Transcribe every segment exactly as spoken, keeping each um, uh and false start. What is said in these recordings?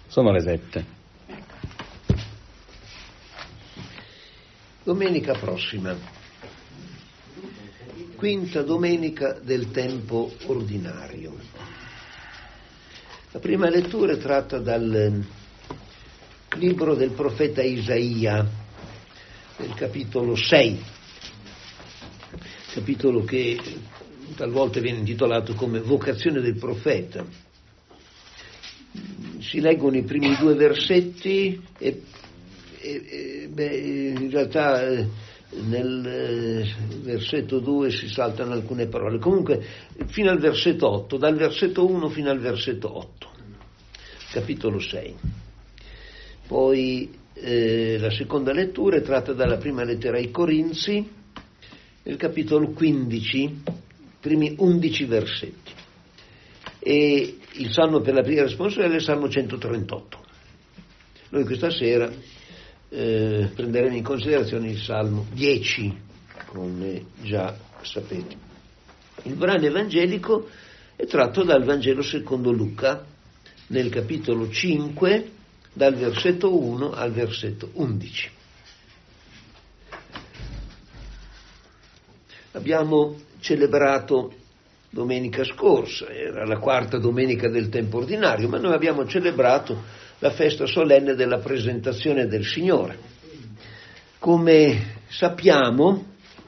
Sono le sette. Domenica prossima, quinta domenica del tempo ordinario. La prima lettura è tratta dal libro del profeta Isaia, nel capitolo sei, capitolo che talvolta viene intitolato come vocazione del profeta. Si leggono i primi due versetti e, e, e beh, in realtà eh, nel eh, versetto due si saltano alcune parole. Comunque fino al versetto otto, dal versetto uno fino al versetto otto, capitolo sei. Poi eh, la seconda lettura è tratta dalla prima lettera ai Corinzi, nel capitolo quindici, primi undici versetti. E il salmo per la preghiera responsoriale è il salmo centotrentotto. Noi questa sera eh, prenderemo in considerazione il salmo dieci, come già sapete. Il brano evangelico è tratto dal Vangelo secondo Luca, nel capitolo cinque, dal versetto uno al versetto undici. Abbiamo celebrato domenica scorsa, era la quarta domenica del tempo ordinario, ma noi abbiamo celebrato la festa solenne della presentazione del Signore. Come sappiamo,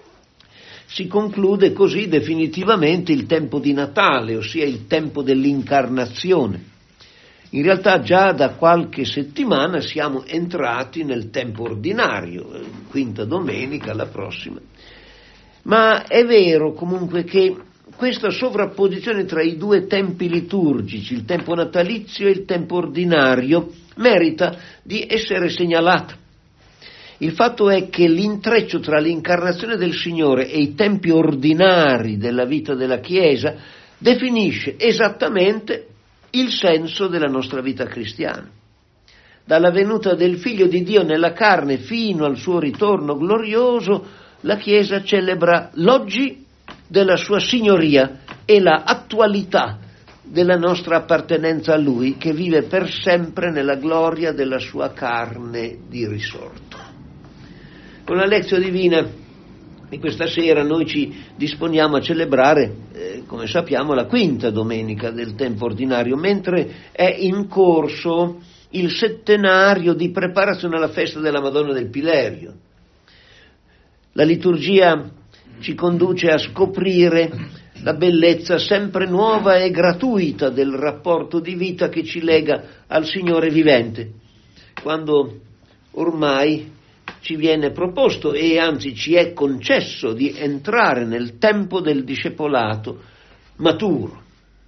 si conclude così definitivamente il tempo di Natale, ossia il tempo dell'incarnazione. In realtà già da qualche settimana siamo entrati nel tempo ordinario, quinta domenica, la prossima. Ma è vero comunque che questa sovrapposizione tra i due tempi liturgici, il tempo natalizio e il tempo ordinario, merita di essere segnalata. Il fatto è che l'intreccio tra l'incarnazione del Signore e i tempi ordinari della vita della Chiesa definisce esattamente il senso della nostra vita cristiana. Dalla venuta del Figlio di Dio nella carne fino al suo ritorno glorioso, la Chiesa celebra l'oggi della sua signoria e la attualità della nostra appartenenza a Lui, che vive per sempre nella gloria della sua carne di risorto. Con la lezione divina di questa sera noi ci disponiamo a celebrare, eh, come sappiamo, la quinta domenica del tempo ordinario, mentre è in corso il settenario di preparazione alla festa della Madonna del Pilerio. La liturgia ci conduce a scoprire la bellezza sempre nuova e gratuita del rapporto di vita che ci lega al Signore vivente, quando ormai ci viene proposto e anzi ci è concesso di entrare nel tempo del discepolato maturo.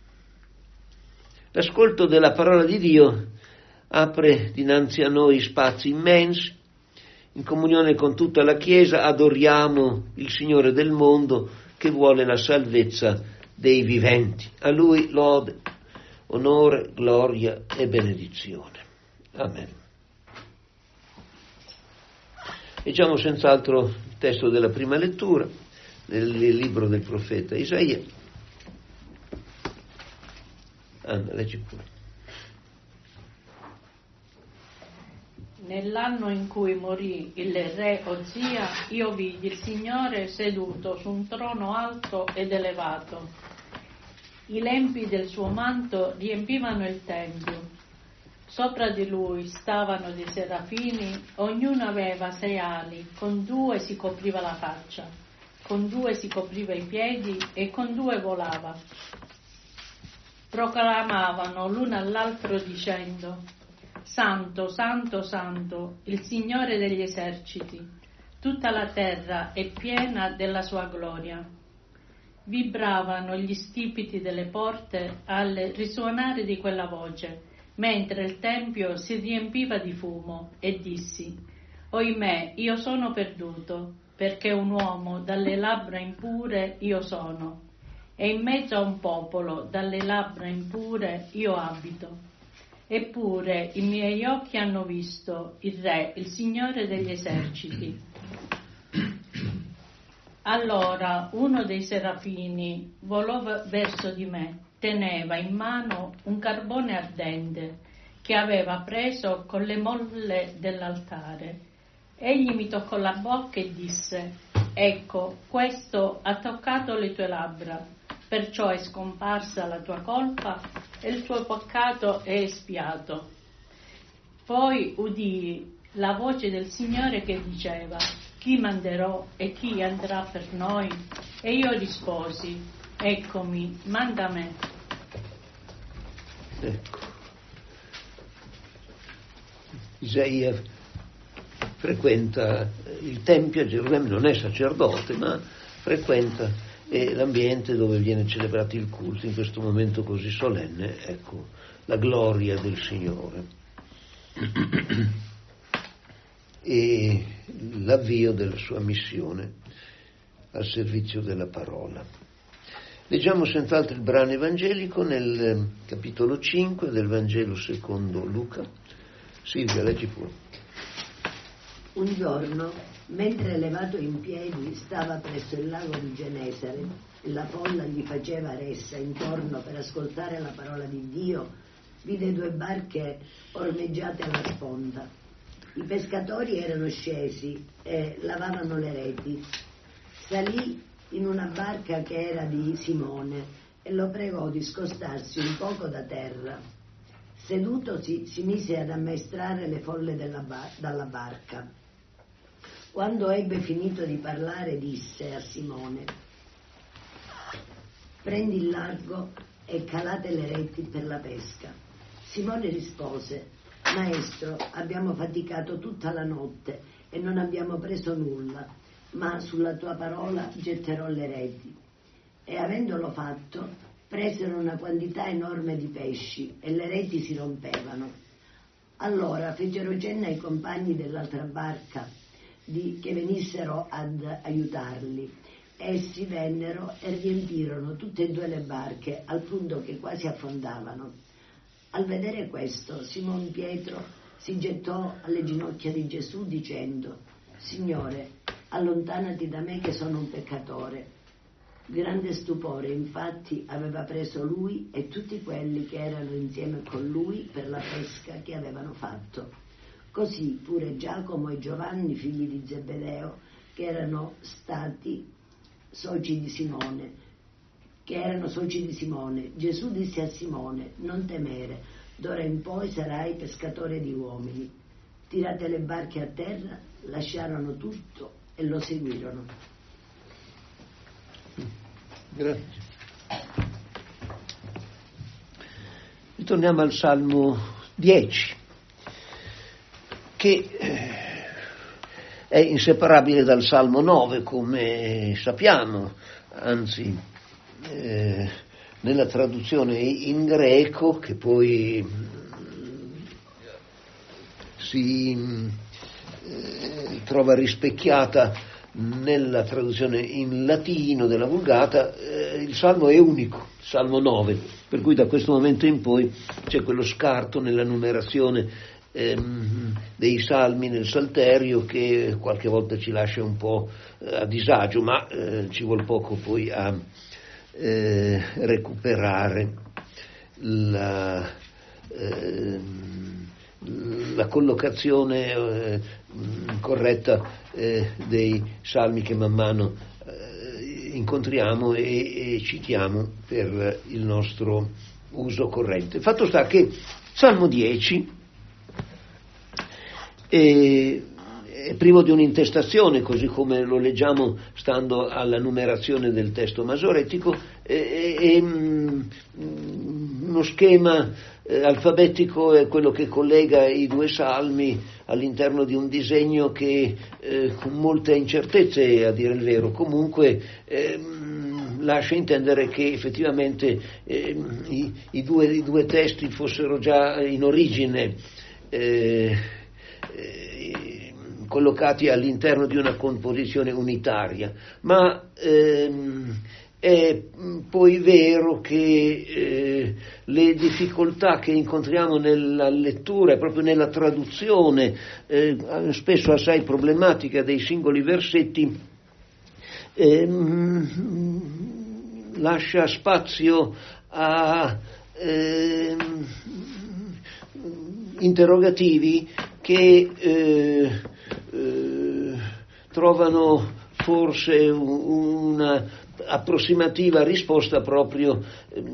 L'ascolto della parola di Dio apre dinanzi a noi spazi immensi. In comunione con tutta la Chiesa adoriamo il Signore del mondo che vuole la salvezza dei viventi. A Lui lode, onore, gloria e benedizione. Amen. Leggiamo senz'altro il testo della prima lettura nel libro del profeta Isaia. Anna, leggi pure. Nell'anno in cui morì il re Ozia, io vidi il Signore seduto su un trono alto ed elevato. I lembi del suo manto riempivano il tempio. Sopra di lui stavano dei serafini, ognuno aveva sei ali, con due si copriva la faccia, con due si copriva i piedi e con due volava. Proclamavano l'uno all'altro dicendo: Santo, Santo, Santo, il Signore degli eserciti, tutta la terra è piena della sua gloria. Vibravano gli stipiti delle porte al risuonare di quella voce, mentre il tempio si riempiva di fumo, e dissi: Oimè, io sono perduto, perché un uomo dalle labbra impure io sono, e in mezzo a un popolo dalle labbra impure io abito. Eppure i miei occhi hanno visto il Re, il Signore degli eserciti. Allora uno dei serafini volò verso di me, teneva in mano un carbone ardente che aveva preso con le molle dell'altare. Egli mi toccò la bocca e disse: ecco, questo ha toccato le tue labbra, perciò è scomparsa la tua colpa e il tuo peccato è espiato. Poi udii la voce del Signore che diceva: chi manderò e chi andrà per noi? E io risposi: eccomi, manda me. Ecco. Isaia frequenta il Tempio a Gerusalemme, non è sacerdote, ma frequenta eh, l'ambiente dove viene celebrato il culto in questo momento così solenne, ecco, la gloria del Signore e l'avvio della sua missione al servizio della parola. Leggiamo senz'altro il brano evangelico nel capitolo cinque del Vangelo secondo Luca. Silvia, leggi pure. Un giorno, mentre levato in piedi stava presso il lago di Genesare e la folla gli faceva ressa intorno per ascoltare la parola di Dio, vide due barche ormeggiate alla sponda. I pescatori erano scesi e lavavano le reti. Salì in una barca che era di Simone e lo pregò di scostarsi un poco da terra. Sedutosi si mise ad ammaestrare le folle della bar- dalla barca. Quando ebbe finito di parlare disse a Simone: prendi il largo e calate le reti per la pesca. Simone rispose: Maestro, abbiamo faticato tutta la notte e non abbiamo preso nulla, ma sulla tua parola getterò le reti. E avendolo fatto, presero una quantità enorme di pesci e le reti si rompevano. Allora fecero cenno ai compagni dell'altra barca di, che venissero ad aiutarli. Essi vennero e riempirono tutte e due le barche al punto che quasi affondavano. Al vedere questo, Simon Pietro si gettò alle ginocchia di Gesù dicendo: Signore, allontanati da me che sono un peccatore. Grande stupore infatti aveva preso lui e tutti quelli che erano insieme con lui per la pesca che avevano fatto. Così pure Giacomo e Giovanni, figli di Zebedeo, che erano stati soci di Simone, che erano soci di Simone. Gesù disse a Simone: non temere, d'ora in poi sarai pescatore di uomini. Tirate le barche a terra, lasciarono tutto e lo seguirono. Grazie. Ritorniamo al Salmo dieci, che è inseparabile dal Salmo nove, come sappiamo, anzi eh, nella traduzione in greco, che poi si eh, trova rispecchiata nella traduzione in latino della Vulgata, eh, il Salmo è unico, Salmo nove, per cui da questo momento in poi c'è quello scarto nella numerazione ehm, dei salmi nel Salterio che qualche volta ci lascia un po' eh, a disagio, ma eh, ci vuol poco poi a eh, recuperare la, eh, la collocazione eh, corretta eh, dei salmi che man mano eh, incontriamo e, e citiamo per il nostro uso corrente. Fatto sta che Salmo dieci è, è privo di un'intestazione, così come lo leggiamo stando alla numerazione del testo masoretico, è, è uno schema eh, alfabetico, è quello che collega i due salmi all'interno di un disegno che eh, con molte incertezze, a dire il vero, comunque eh, lascia intendere che effettivamente eh, i, i, due, i due testi fossero già in origine eh, eh, collocati all'interno di una composizione unitaria, ma ehm, è poi vero che eh, le difficoltà che incontriamo nella lettura e proprio nella traduzione, eh, spesso assai problematica, dei singoli versetti, eh, lascia spazio a eh, interrogativi che eh, eh, trovano forse una approssimativa risposta proprio eh,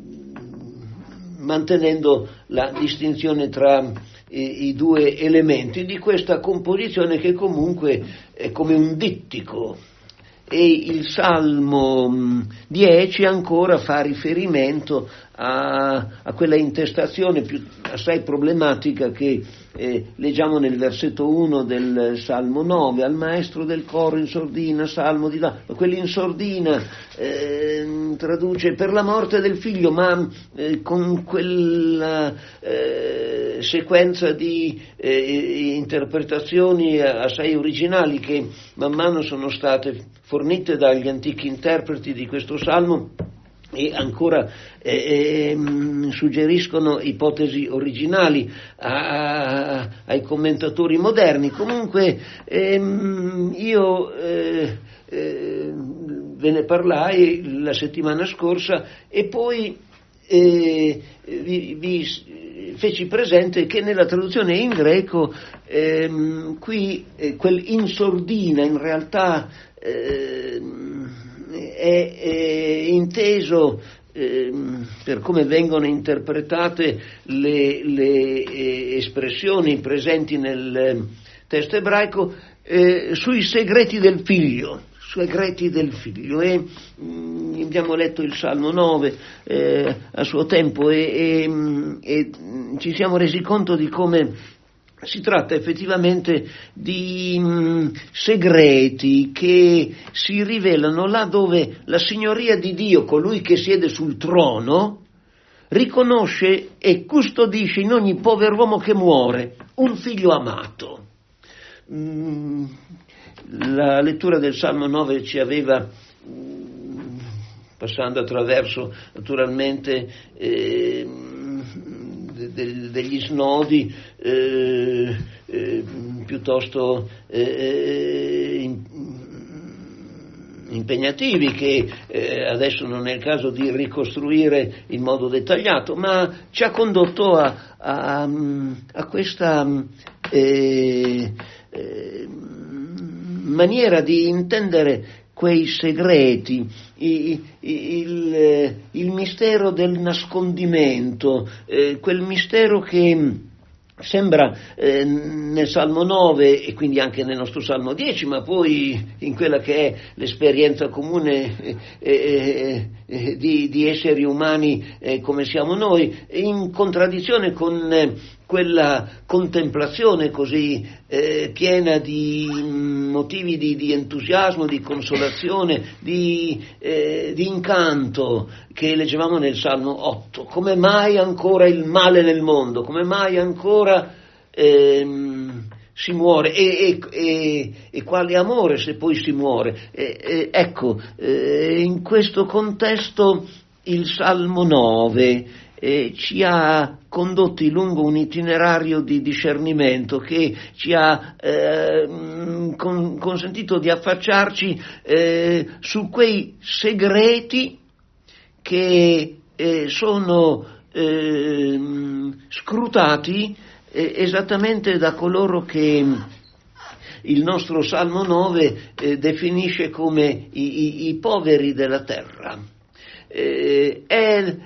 mantenendo la distinzione tra i, i due elementi di questa composizione, che comunque è come un dittico. E il Salmo dieci ancora fa riferimento a, a quella intestazione più assai problematica che eh, leggiamo nel versetto uno del Salmo nove: al maestro del coro in sordina, salmo di là. Quelli in sordina eh, traduce per la morte del figlio, ma eh, con quella eh, sequenza di eh, interpretazioni assai originali che man mano sono state fornite dagli antichi interpreti di questo salmo e ancora eh, eh, suggeriscono ipotesi originali a, a, ai commentatori moderni. Comunque ehm, io eh, eh, ve ne parlai la settimana scorsa e poi eh, vi, vi feci presente che nella traduzione in greco ehm, qui eh, quel in sordina in realtà eh, è, è inteso eh, per come vengono interpretate le, le eh, espressioni presenti nel testo ebraico eh, sui segreti del figlio. Segreti del figlio. E mh, abbiamo letto il Salmo nove eh, a suo tempo e, e, e ci siamo resi conto di come si tratta effettivamente di mh, segreti che si rivelano là dove la signoria di Dio, colui che siede sul trono, riconosce e custodisce in ogni pover'uomo che muore un figlio amato. Mm, la lettura del Salmo nove ci aveva, passando attraverso naturalmente eh, de, degli snodi eh, eh, piuttosto eh, in, impegnativi che eh, adesso non è il caso di ricostruire in modo dettagliato, ma ci ha condotto a, a, a questa eh, eh, maniera di intendere quei segreti, il, il, il mistero del nascondimento, eh, quel mistero che sembra eh, nel Salmo nove e quindi anche nel nostro Salmo dieci, ma poi in quella che è l'esperienza comune eh, eh, eh, di, di esseri umani eh, come siamo noi, in contraddizione con eh, quella contemplazione così eh, piena di motivi di, di entusiasmo, di consolazione, di, eh, di incanto che leggevamo nel Salmo otto. Come mai ancora il male nel mondo? Come mai ancora ehm, si muore? E, e, e, e quale amore se poi si muore? E, e, ecco, eh, in questo contesto il Salmo nove Eh, ci ha condotti lungo un itinerario di discernimento che ci ha eh, con, consentito di affacciarci eh, su quei segreti che eh, sono eh, scrutati eh, esattamente da coloro che il nostro Salmo nove eh, definisce come i, i, i poveri della terra. Eh, è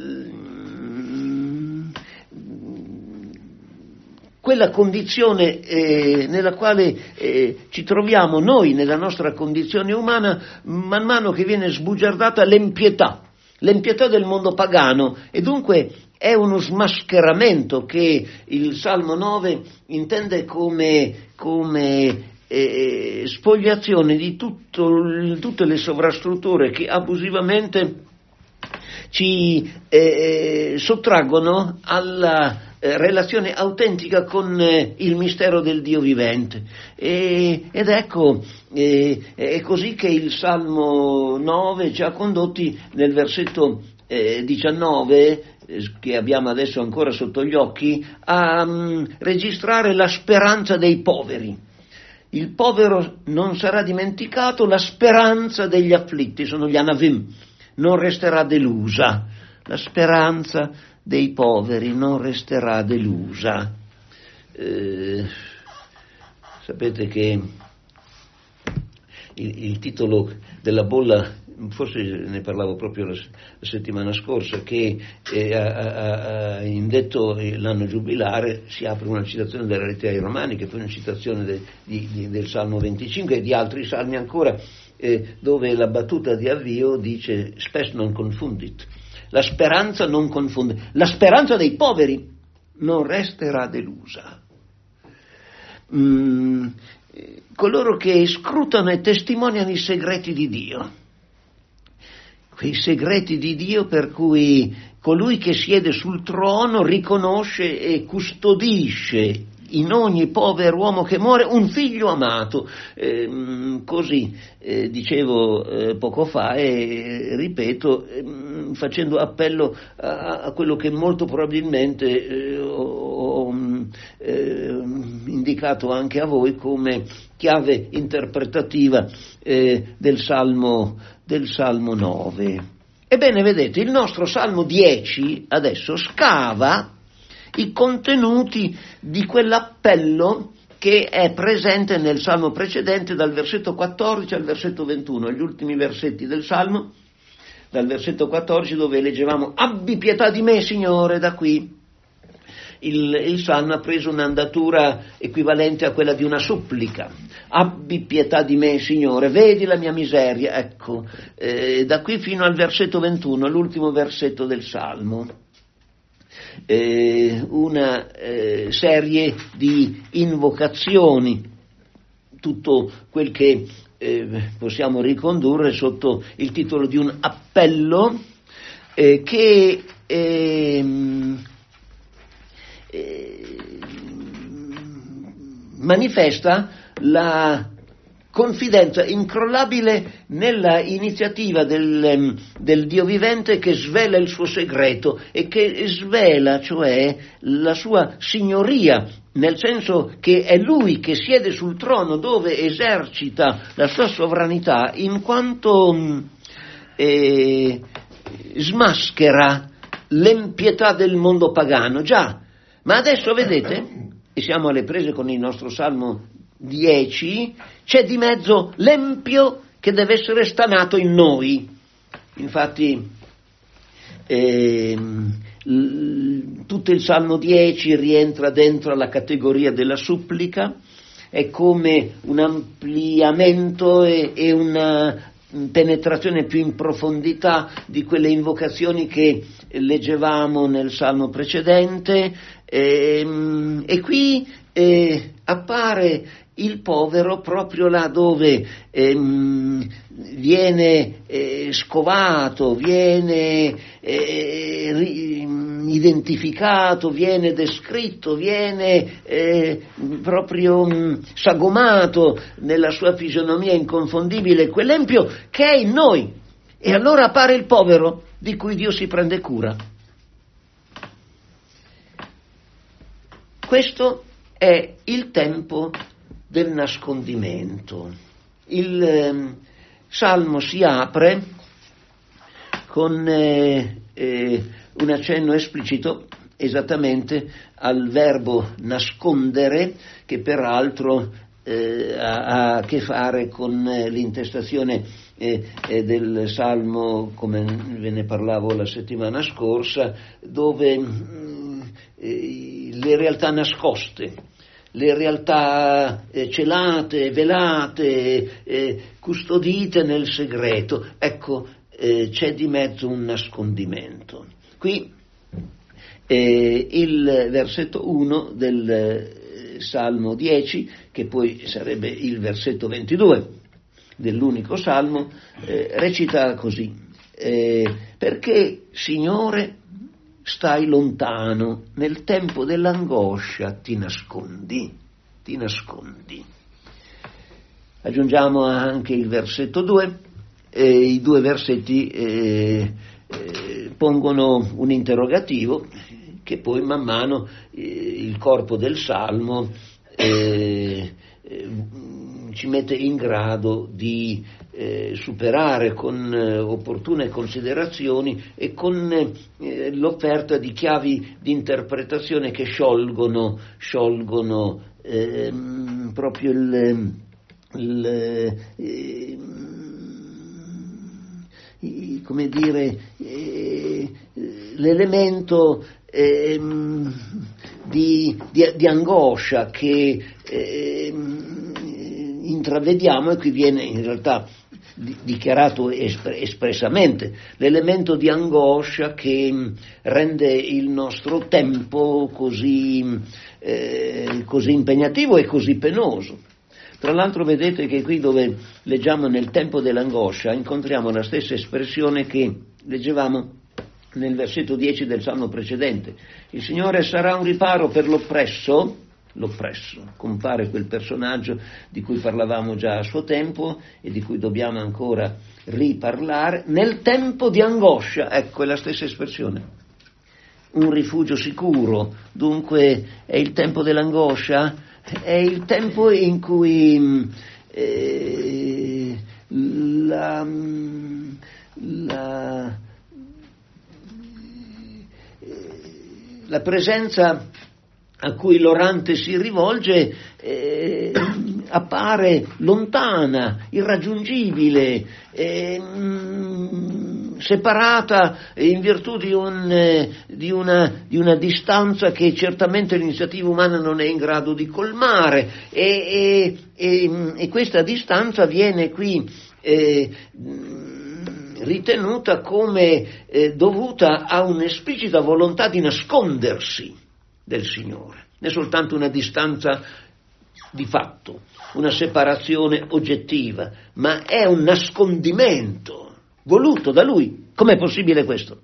quella condizione eh, nella quale eh, ci troviamo noi nella nostra condizione umana man mano che viene sbugiardata l'empietà, l'empietà del mondo pagano, e dunque è uno smascheramento che il Salmo nove intende come, come eh, spoliazione di tutto, tutte le sovrastrutture che abusivamente ci eh, sottraggono alla eh, relazione autentica con eh, il mistero del Dio vivente. E, ed ecco, eh, è così che il Salmo nove ci ha condotti nel versetto eh, diciannove, eh, che abbiamo adesso ancora sotto gli occhi, a um, registrare la speranza dei poveri. Il povero non sarà dimenticato, la speranza degli afflitti, sono gli anavim, non resterà delusa, la speranza dei poveri non resterà delusa. eh, sapete che il, il titolo della bolla, forse ne parlavo proprio la, la settimana scorsa, che eh, a, a, a, indetto l'anno giubilare si apre una citazione della lettera ai Romani, che poi una citazione de, di, di, del Salmo venticinque e di altri salmi ancora, eh, dove la battuta di avvio dice spes non confundit, la speranza non confonde, la speranza dei poveri non resterà delusa. Mm, coloro che scrutano e testimoniano i segreti di Dio, quei segreti di Dio per cui colui che siede sul trono riconosce e custodisce in ogni povero uomo che muore un figlio amato, eh, così eh, dicevo eh, poco fa e ripeto, eh, facendo appello a, a quello che molto probabilmente eh, ho eh, indicato anche a voi come chiave interpretativa eh, del Salmo del Salmo nove. Ebbene, vedete, il nostro Salmo dieci adesso scava i contenuti di quell'appello che è presente nel Salmo precedente, dal versetto quattordici al versetto ventuno, gli ultimi versetti del Salmo, dal versetto quattordici dove leggevamo «Abbi pietà di me, Signore», da qui il, il Salmo ha preso un'andatura equivalente a quella di una supplica. «Abbi pietà di me, Signore, vedi la mia miseria», ecco, eh, da qui fino al versetto ventuno, l'ultimo versetto del Salmo. Eh, una eh, serie di invocazioni, tutto quel che eh, possiamo ricondurre sotto il titolo di un appello eh, che eh, eh, manifesta la confidenza incrollabile nella iniziativa del, del Dio vivente che svela il suo segreto e che svela cioè la sua signoria, nel senso che è Lui che siede sul trono dove esercita la sua sovranità in quanto eh, smaschera l'empietà del mondo pagano. Già, ma adesso vedete, e siamo alle prese con il nostro Salmo dieci, c'è di mezzo l'empio che deve essere stanato in noi. Infatti eh, l- tutto il Salmo dieci rientra dentro la categoria della supplica, è come un ampliamento e, e una penetrazione più in profondità di quelle invocazioni che leggevamo nel Salmo precedente, e, e qui eh, appare il povero proprio là dove ehm, viene eh, scovato, viene eh, ri, identificato, viene descritto, viene eh, proprio mh, sagomato nella sua fisionomia inconfondibile, quell'empio che è in noi. E allora appare il povero di cui Dio si prende cura. Questo è il tempo del nascondimento. Il eh, Salmo si apre con eh, eh, un accenno esplicito esattamente al verbo nascondere, che peraltro eh, ha, ha a che fare con eh, l'intestazione eh, eh, del Salmo, come ve ne parlavo la settimana scorsa, dove mh, eh, le realtà nascoste, le realtà eh, celate, velate, eh, custodite nel segreto, ecco, eh, c'è di mezzo un nascondimento. Qui eh, il versetto uno del eh, Salmo dieci, che poi sarebbe il versetto ventidue dell'unico Salmo, eh, recita così: eh, perché, Signore, stai lontano, nel tempo dell'angoscia ti nascondi, ti nascondi. Aggiungiamo anche il versetto due, e i due versetti eh, eh, pongono un interrogativo che poi man mano eh, il corpo del Salmo eh, eh, ci mette in grado di eh, superare con eh, opportune considerazioni e con eh, l'offerta di chiavi di interpretazione che sciolgono, sciolgono eh, proprio il, il eh, come dire, eh, l'elemento eh, di, di, di angoscia che eh, intravediamo, e qui viene in realtà dichiarato espre, espressamente l'elemento di angoscia che rende il nostro tempo così, eh, così impegnativo e così penoso. Tra l'altro vedete che qui dove leggiamo nel tempo dell'angoscia incontriamo la stessa espressione che leggevamo nel versetto dieci del Salmo precedente. Il Signore sarà un riparo per l'oppresso, l'oppresso, compare quel personaggio di cui parlavamo già a suo tempo e di cui dobbiamo ancora riparlare, nel tempo di angoscia, ecco è la stessa espressione. Un rifugio sicuro, dunque è il tempo dell'angoscia, è il tempo in cui eh, la, la, la presenza a cui l'orante si rivolge eh, appare lontana, irraggiungibile, eh, separata in virtù di, un, eh, di, una, di una distanza che certamente l'iniziativa umana non è in grado di colmare e, e, e, e questa distanza viene qui eh, ritenuta come eh, dovuta a un'esplicita volontà di nascondersi del Signore, non è soltanto una distanza di fatto, una separazione oggettiva, ma è un nascondimento voluto da Lui. Com'è possibile questo?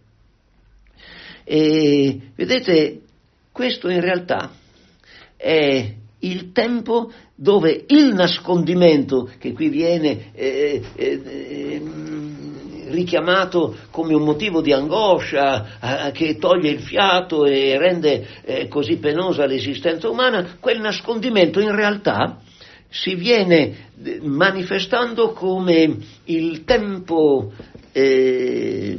E, vedete, questo in realtà è il tempo dove il nascondimento, che qui viene eh, eh, eh, richiamato come un motivo di angoscia eh, che toglie il fiato e rende eh, così penosa l'esistenza umana, quel nascondimento in realtà si viene manifestando come il tempo eh,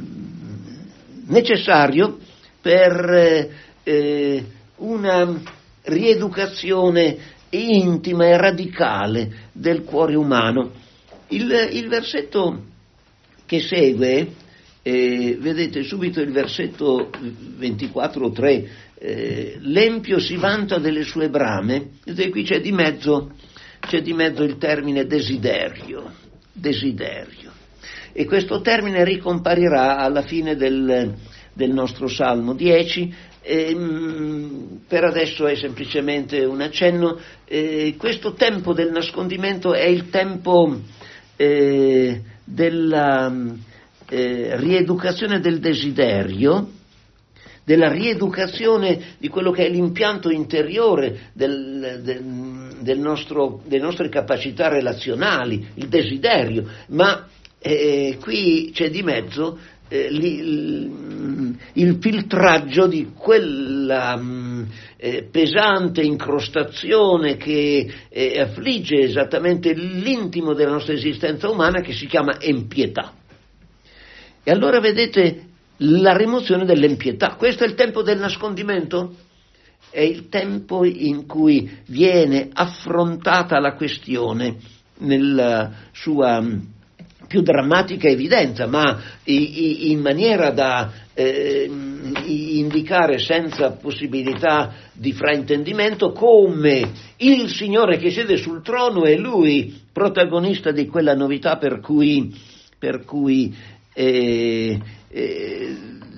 necessario per eh, una rieducazione intima e radicale del cuore umano. Il, il versetto che segue, eh, vedete subito il versetto ventiquattro tre, eh, l'empio si vanta delle sue brame, vedete qui c'è di mezzo, c'è di mezzo il termine desiderio, desiderio, e questo termine ricomparirà alla fine del, del nostro Salmo dieci. Eh, per adesso è semplicemente un accenno. Eh, questo tempo del nascondimento è il tempo eh, della eh, rieducazione del desiderio, della rieducazione di quello che è l'impianto interiore del, del, del nostro, delle nostre capacità relazionali, il desiderio, ma eh, qui c'è di mezzo eh, il, il filtraggio di quella eh, pesante incrostazione che eh, affligge esattamente l'intimo della nostra esistenza umana, che si chiama empietà. E allora vedete la rimozione dell'empietà. Questo è il tempo del nascondimento? È il tempo in cui viene affrontata la questione nella sua più drammatica evidenza, ma in maniera da eh, indicare senza possibilità di fraintendimento come il Signore che siede sul trono è Lui protagonista di quella novità per cui, per cui eh, eh,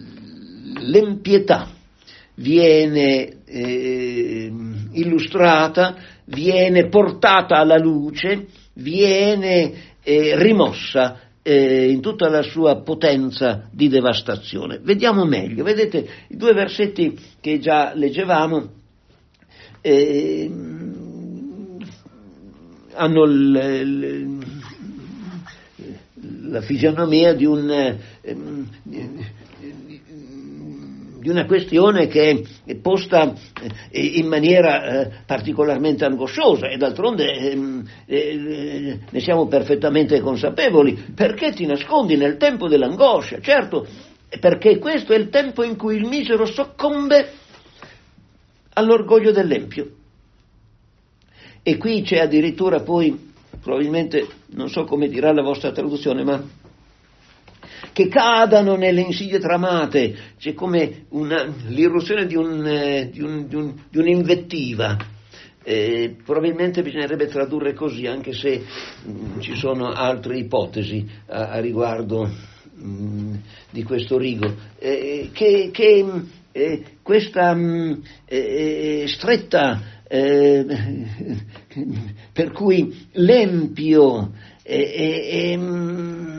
l'empietà viene eh, illustrata, viene portata alla luce, viene eh, rimossa eh, in tutta la sua potenza di devastazione. Vediamo meglio, vedete i due versetti che già leggevamo eh, hanno l, l, la fisionomia di un, di una questione che è posta in maniera particolarmente angosciosa, e d'altronde eh, ne siamo perfettamente consapevoli. Perché ti nascondi nel tempo dell'angoscia? Certo, perché questo è il tempo in cui il misero soccombe all'orgoglio dell'empio. E qui c'è addirittura poi, probabilmente, non so come dirà la vostra traduzione, ma che cadano nelle insidie tramate. C'è come una, l'irruzione di, un, eh, di, un, di, un, di un'invettiva. Eh, probabilmente bisognerebbe tradurre così, anche se mh, ci sono altre ipotesi a, a riguardo mh, di questo rigo. Eh, che che eh, questa mh, eh, stretta eh, per cui l'empio eh, eh, mh,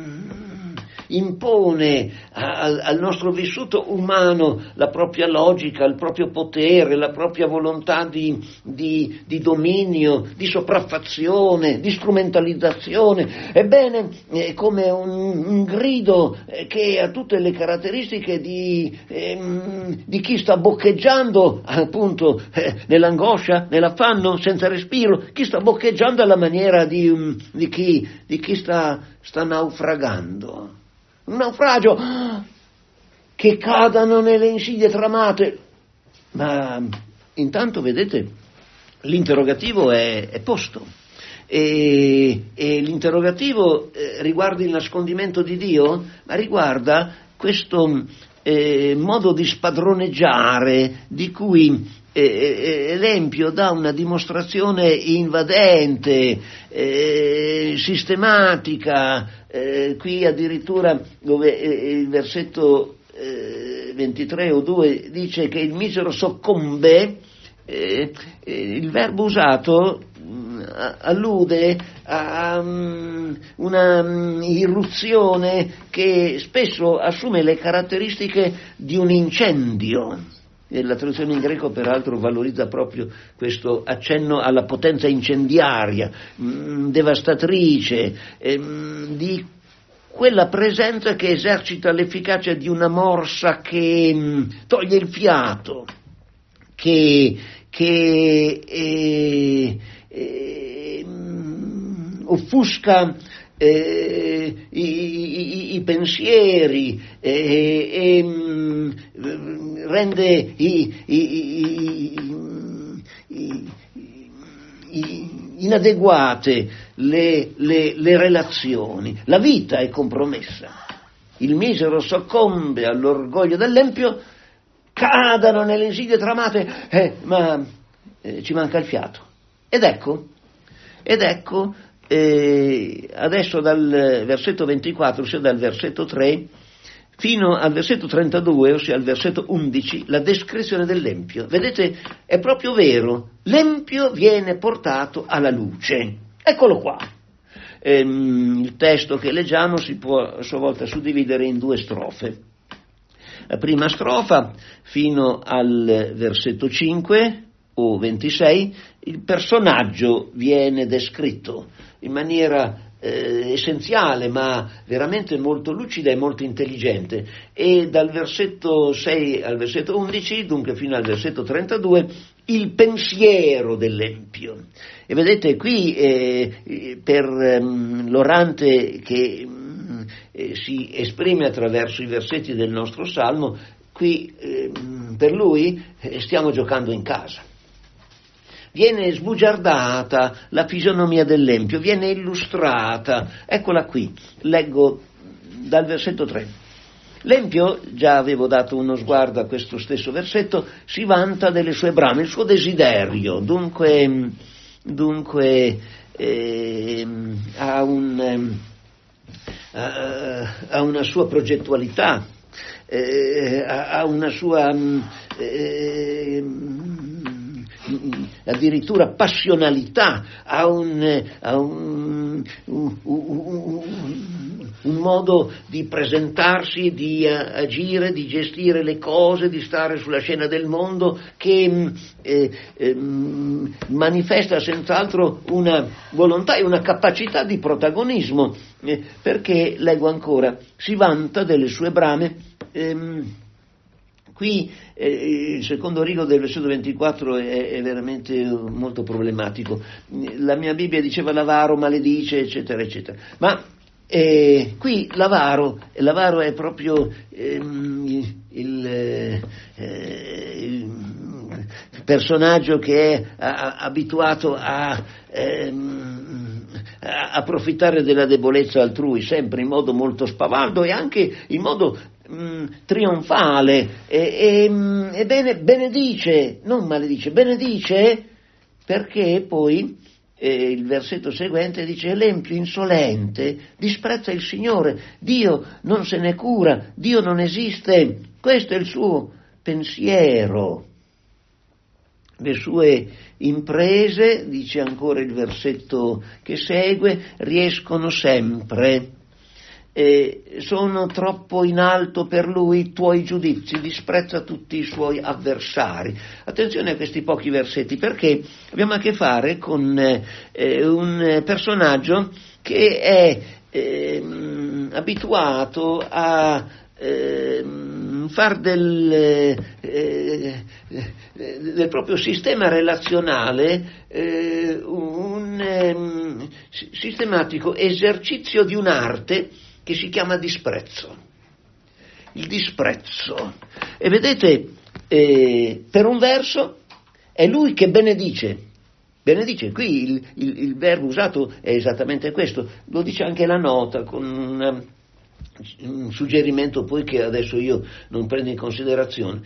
impone al, al nostro vissuto umano la propria logica, il proprio potere, la propria volontà di, di, di dominio, di sopraffazione, di strumentalizzazione. Ebbene, è come un, un grido che ha tutte le caratteristiche di, ehm, di chi sta boccheggiando, appunto, eh, nell'angoscia, nell'affanno, senza respiro, chi sta boccheggiando alla maniera di, um, di chi, di chi sta, sta naufragando. Un naufragio, che cadano nelle insidie tramate. Ma intanto, vedete, l'interrogativo è, è posto, e, e l'interrogativo eh, riguarda il nascondimento di Dio, ma riguarda questo eh, modo di spadroneggiare di cui eh, eh, l'empio dà una dimostrazione invadente, eh, sistematica. Eh, qui addirittura, dove eh, il versetto eh, ventitré o due dice che il misero soccombe, eh, eh, il verbo usato mh, allude a um, una um, irruzione che spesso assume le caratteristiche di un incendio. E la traduzione in greco peraltro valorizza proprio questo accenno alla potenza incendiaria, mh, devastatrice, ehm, di quella presenza che esercita l'efficacia di una morsa che mh, toglie il fiato, che, che eh, eh, mh, offusca Eh, i, i, i pensieri, eh, eh, mh, rende i, i, i, i, inadeguate le, le, le relazioni. La vita è compromessa. Il misero soccombe all'orgoglio dell'empio, cadano nelle insidie tramate, eh, ma eh, ci manca il fiato. Ed ecco, ed ecco Eh, adesso dal versetto ventiquattro, ossia dal versetto tre, fino al versetto trentadue, ossia al versetto undici, la descrizione dell'empio. Vedete, è proprio vero, l'empio viene portato alla luce. Eccolo qua. Ehm, il testo che leggiamo si può a sua volta suddividere in due strofe. La prima strofa, fino al versetto cinque o ventisei, il personaggio viene descritto in maniera eh, essenziale, ma veramente molto lucida e molto intelligente. E dal versetto sei al versetto undici, dunque fino al versetto trentadue, il pensiero dell'empio. E vedete qui, eh, per ehm, l'orante che eh, si esprime attraverso i versetti del nostro Salmo, qui eh, per lui eh, stiamo giocando in casa. Viene sbugiardata la fisionomia dell'empio, viene illustrata. Eccola qui, leggo dal versetto tre. L'empio, già avevo dato uno sguardo a questo stesso versetto, si vanta delle sue brame, il suo desiderio, dunque, dunque eh, ha, un, eh, ha una sua progettualità, eh, ha una sua... Eh, addirittura passionalità, ha un, ha un, un, un, un modo di presentarsi, di agire, di gestire le cose, di stare sulla scena del mondo che eh, eh, manifesta senz'altro una volontà e una capacità di protagonismo, eh, perché, leggo ancora, si vanta delle sue brame ehm, Qui eh, il secondo rigo del versetto ventiquattro è, è veramente molto problematico. La mia Bibbia diceva l'avaro maledice, eccetera, eccetera. Ma eh, qui l'avaro, l'avaro è proprio ehm, il, eh, il personaggio che è a, abituato a, ehm, a approfittare della debolezza altrui, sempre in modo molto spavaldo e anche in modo Mm, trionfale e, e, e bene, benedice, non maledice, benedice, perché poi eh, il versetto seguente dice: l'empio insolente disprezza il Signore, Dio non se ne cura, Dio non esiste. Questo è il suo pensiero. Le sue imprese, dice ancora il versetto che segue, riescono sempre. Eh, sono troppo in alto per lui i tuoi giudizi, disprezza tutti i suoi avversari. Attenzione a questi pochi versetti, perché abbiamo a che fare con eh, un personaggio che è eh, abituato a eh, far del, eh, del proprio sistema relazionale eh, un eh, sistematico esercizio di un'arte che si chiama disprezzo. Il disprezzo. E vedete, eh, per un verso è lui che benedice. Benedice, qui il, il, il verbo usato è esattamente questo. Lo dice anche la nota, con una, un suggerimento poi che adesso io non prendo in considerazione.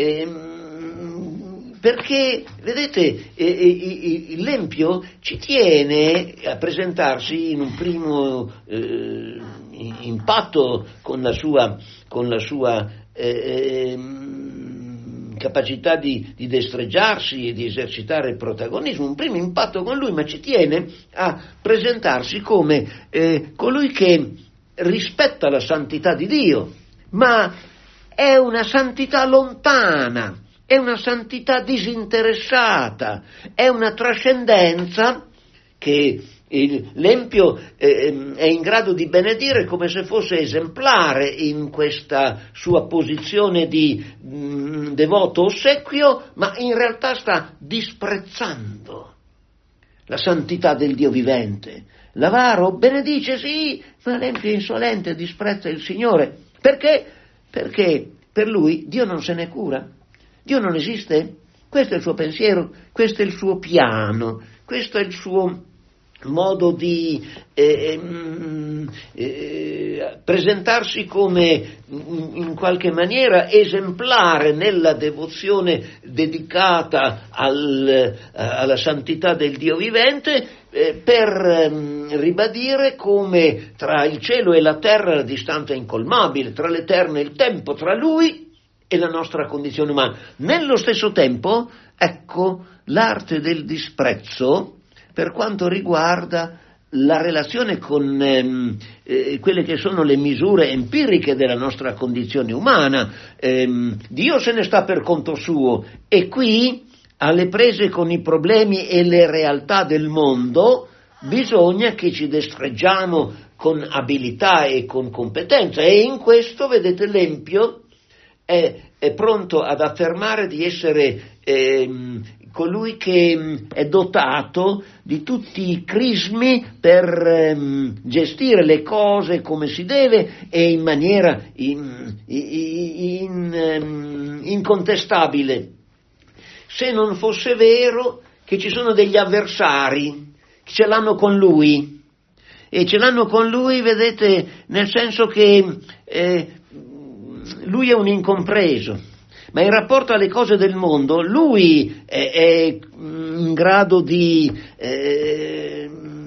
Ehm, perché, vedete, eh, eh, l'empio ci tiene a presentarsi in un primo eh, impatto con la sua, con la sua eh, capacità di, di destreggiarsi e di esercitare il protagonismo, un primo impatto con lui, ma ci tiene a presentarsi come eh, colui che rispetta la santità di Dio, ma è una santità lontana, è una santità disinteressata, è una trascendenza che il, l'empio eh, è in grado di benedire come se fosse esemplare in questa sua posizione di mh, devoto ossequio, ma in realtà sta disprezzando la santità del Dio vivente. L'avaro benedice, sì, ma l'empio insolente disprezza il Signore. Perché? Perché per lui Dio non se ne cura, Dio non esiste. Questo è il suo pensiero, questo è il suo piano, questo è il suo modo di eh, eh, presentarsi come in qualche maniera esemplare nella devozione dedicata al, alla santità del Dio vivente, eh, per eh, ribadire come tra il cielo e la terra la distanza è incolmabile, tra l'eterno e il tempo, tra lui e la nostra condizione umana. Nello stesso tempo, ecco, l'arte del disprezzo per quanto riguarda la relazione con ehm, eh, quelle che sono le misure empiriche della nostra condizione umana. Ehm, Dio se ne sta per conto suo e qui, alle prese con i problemi e le realtà del mondo, bisogna che ci destreggiamo con abilità e con competenza, e in questo, vedete, l'empio è, è pronto ad affermare di essere ehm, colui che è dotato di tutti i crismi per ehm, gestire le cose come si deve e in maniera in, in, in, ehm, incontestabile. Se non fosse vero che ci sono degli avversari che ce l'hanno con lui, e ce l'hanno con lui, vedete, nel senso che eh, lui è un incompreso. Ma in rapporto alle cose del mondo, lui è, è in grado di eh,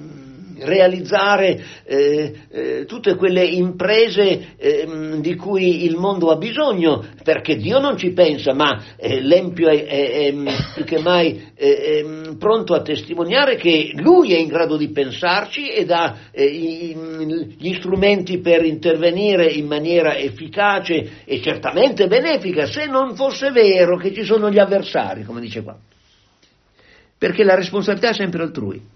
realizzare eh, eh, tutte quelle imprese eh, di cui il mondo ha bisogno, perché Dio non ci pensa, ma eh, l'empio è, è, è più che mai è, è pronto a testimoniare che lui è in grado di pensarci ed ha eh, gli strumenti per intervenire in maniera efficace e certamente benefica, se non fosse vero che ci sono gli avversari, come dice qua, perché la responsabilità è sempre altrui.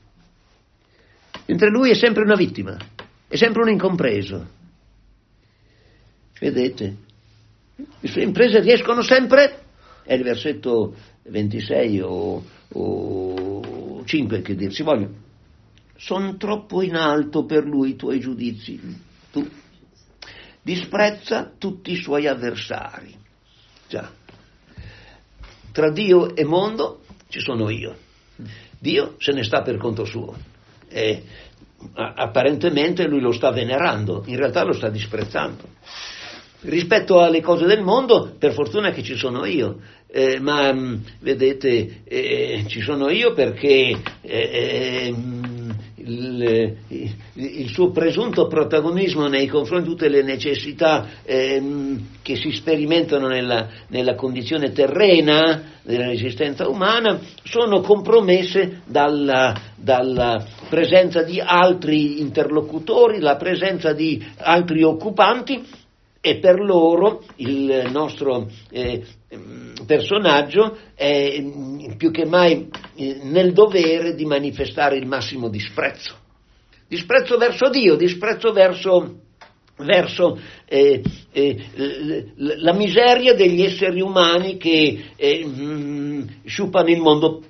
Mentre lui è sempre una vittima, è sempre un incompreso. Vedete? Le sue imprese riescono sempre, è il versetto ventisei o, o cinque che dir si voglio, sono troppo in alto per lui i tuoi giudizi, tu disprezza tutti i suoi avversari. Già, tra Dio e mondo ci sono io, Dio se ne sta per conto suo e apparentemente lui lo sta venerando, in realtà lo sta disprezzando. Rispetto alle cose del mondo, per fortuna che ci sono io, eh, ma mh, vedete, eh, ci sono io perché eh, mh, il, il suo presunto protagonismo nei confronti di tutte le necessità eh, mh, che si sperimentano nella, nella condizione terrena dell'esistenza umana sono compromesse dalla, dalla presenza di altri interlocutori, la presenza di altri occupanti. E per loro il nostro eh, personaggio è più che mai eh, nel dovere di manifestare il massimo disprezzo. Disprezzo verso Dio, disprezzo verso, verso eh, eh, la miseria degli esseri umani che eh, mh, sciupano il mondo.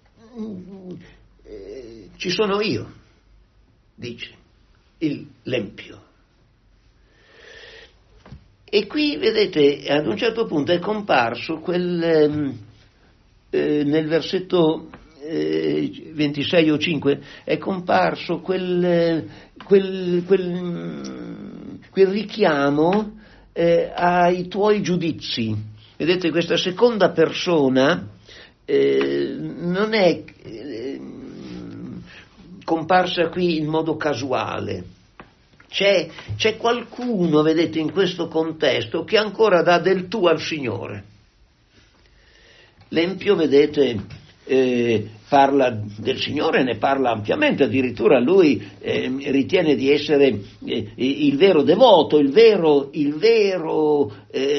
Eh, ci sono io, dice il l'empio. E qui, vedete, ad un certo punto è comparso quel, eh, nel versetto eh, ventisei o cinque, è comparso quel, quel, quel, quel richiamo eh, ai tuoi giudizi. Vedete, questa seconda persona eh, non è eh, comparsa qui in modo casuale. C'è, c'è qualcuno, vedete, in questo contesto che ancora dà del tu al Signore. L'empio, vedete, eh, parla del Signore, ne parla ampiamente, addirittura lui eh, ritiene di essere eh, il vero devoto, il vero, il vero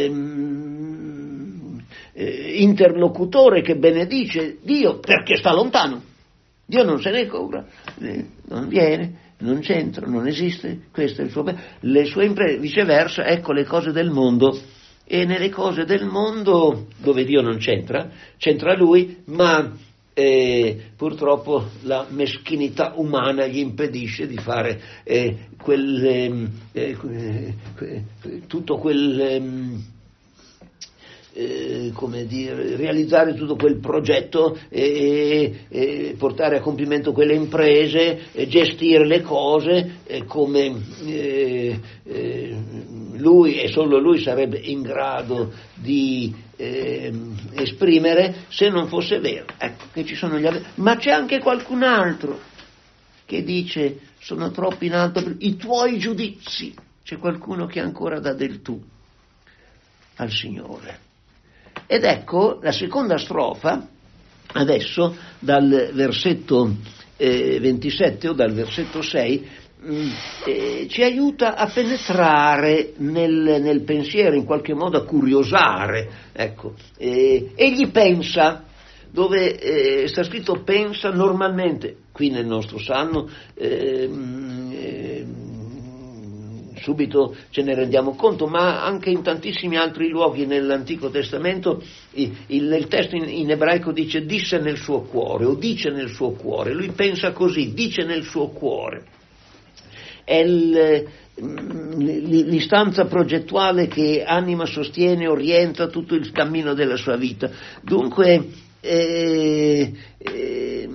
ehm, eh, interlocutore che benedice Dio perché sta lontano. Dio non se ne cura, eh, non viene. Non c'entra, non esiste, questo è il suo bene. Le sue imprese, viceversa, ecco le cose del mondo, e nelle cose del mondo dove Dio non c'entra, c'entra lui, ma eh, purtroppo la meschinità umana gli impedisce di fare eh, quel, eh, eh, tutto quel... Eh, Eh, come dire, realizzare tutto quel progetto, e, e portare a compimento quelle imprese, e gestire le cose e come eh, eh, lui e solo lui sarebbe in grado di eh, esprimere, se non fosse vero. Ecco che ci sono gli altri, ma c'è anche qualcun altro che dice sono troppo in alto per i tuoi giudizi. C'è qualcuno che ancora dà del tu al Signore. Ed ecco la seconda strofa, adesso dal versetto eh, ventisette o dal versetto sei, mh, eh, ci aiuta a penetrare nel, nel pensiero, in qualche modo a curiosare. Ecco, eh, egli pensa, dove eh, sta scritto pensa normalmente, qui nel nostro salmo, eh, eh, subito ce ne rendiamo conto, ma anche in tantissimi altri luoghi nell'Antico Testamento il, il testo in, in ebraico dice disse nel suo cuore o dice nel suo cuore, lui pensa così, dice nel suo cuore. È il, l'istanza progettuale che anima, sostiene, orienta tutto il cammino della sua vita. Dunque eh, eh,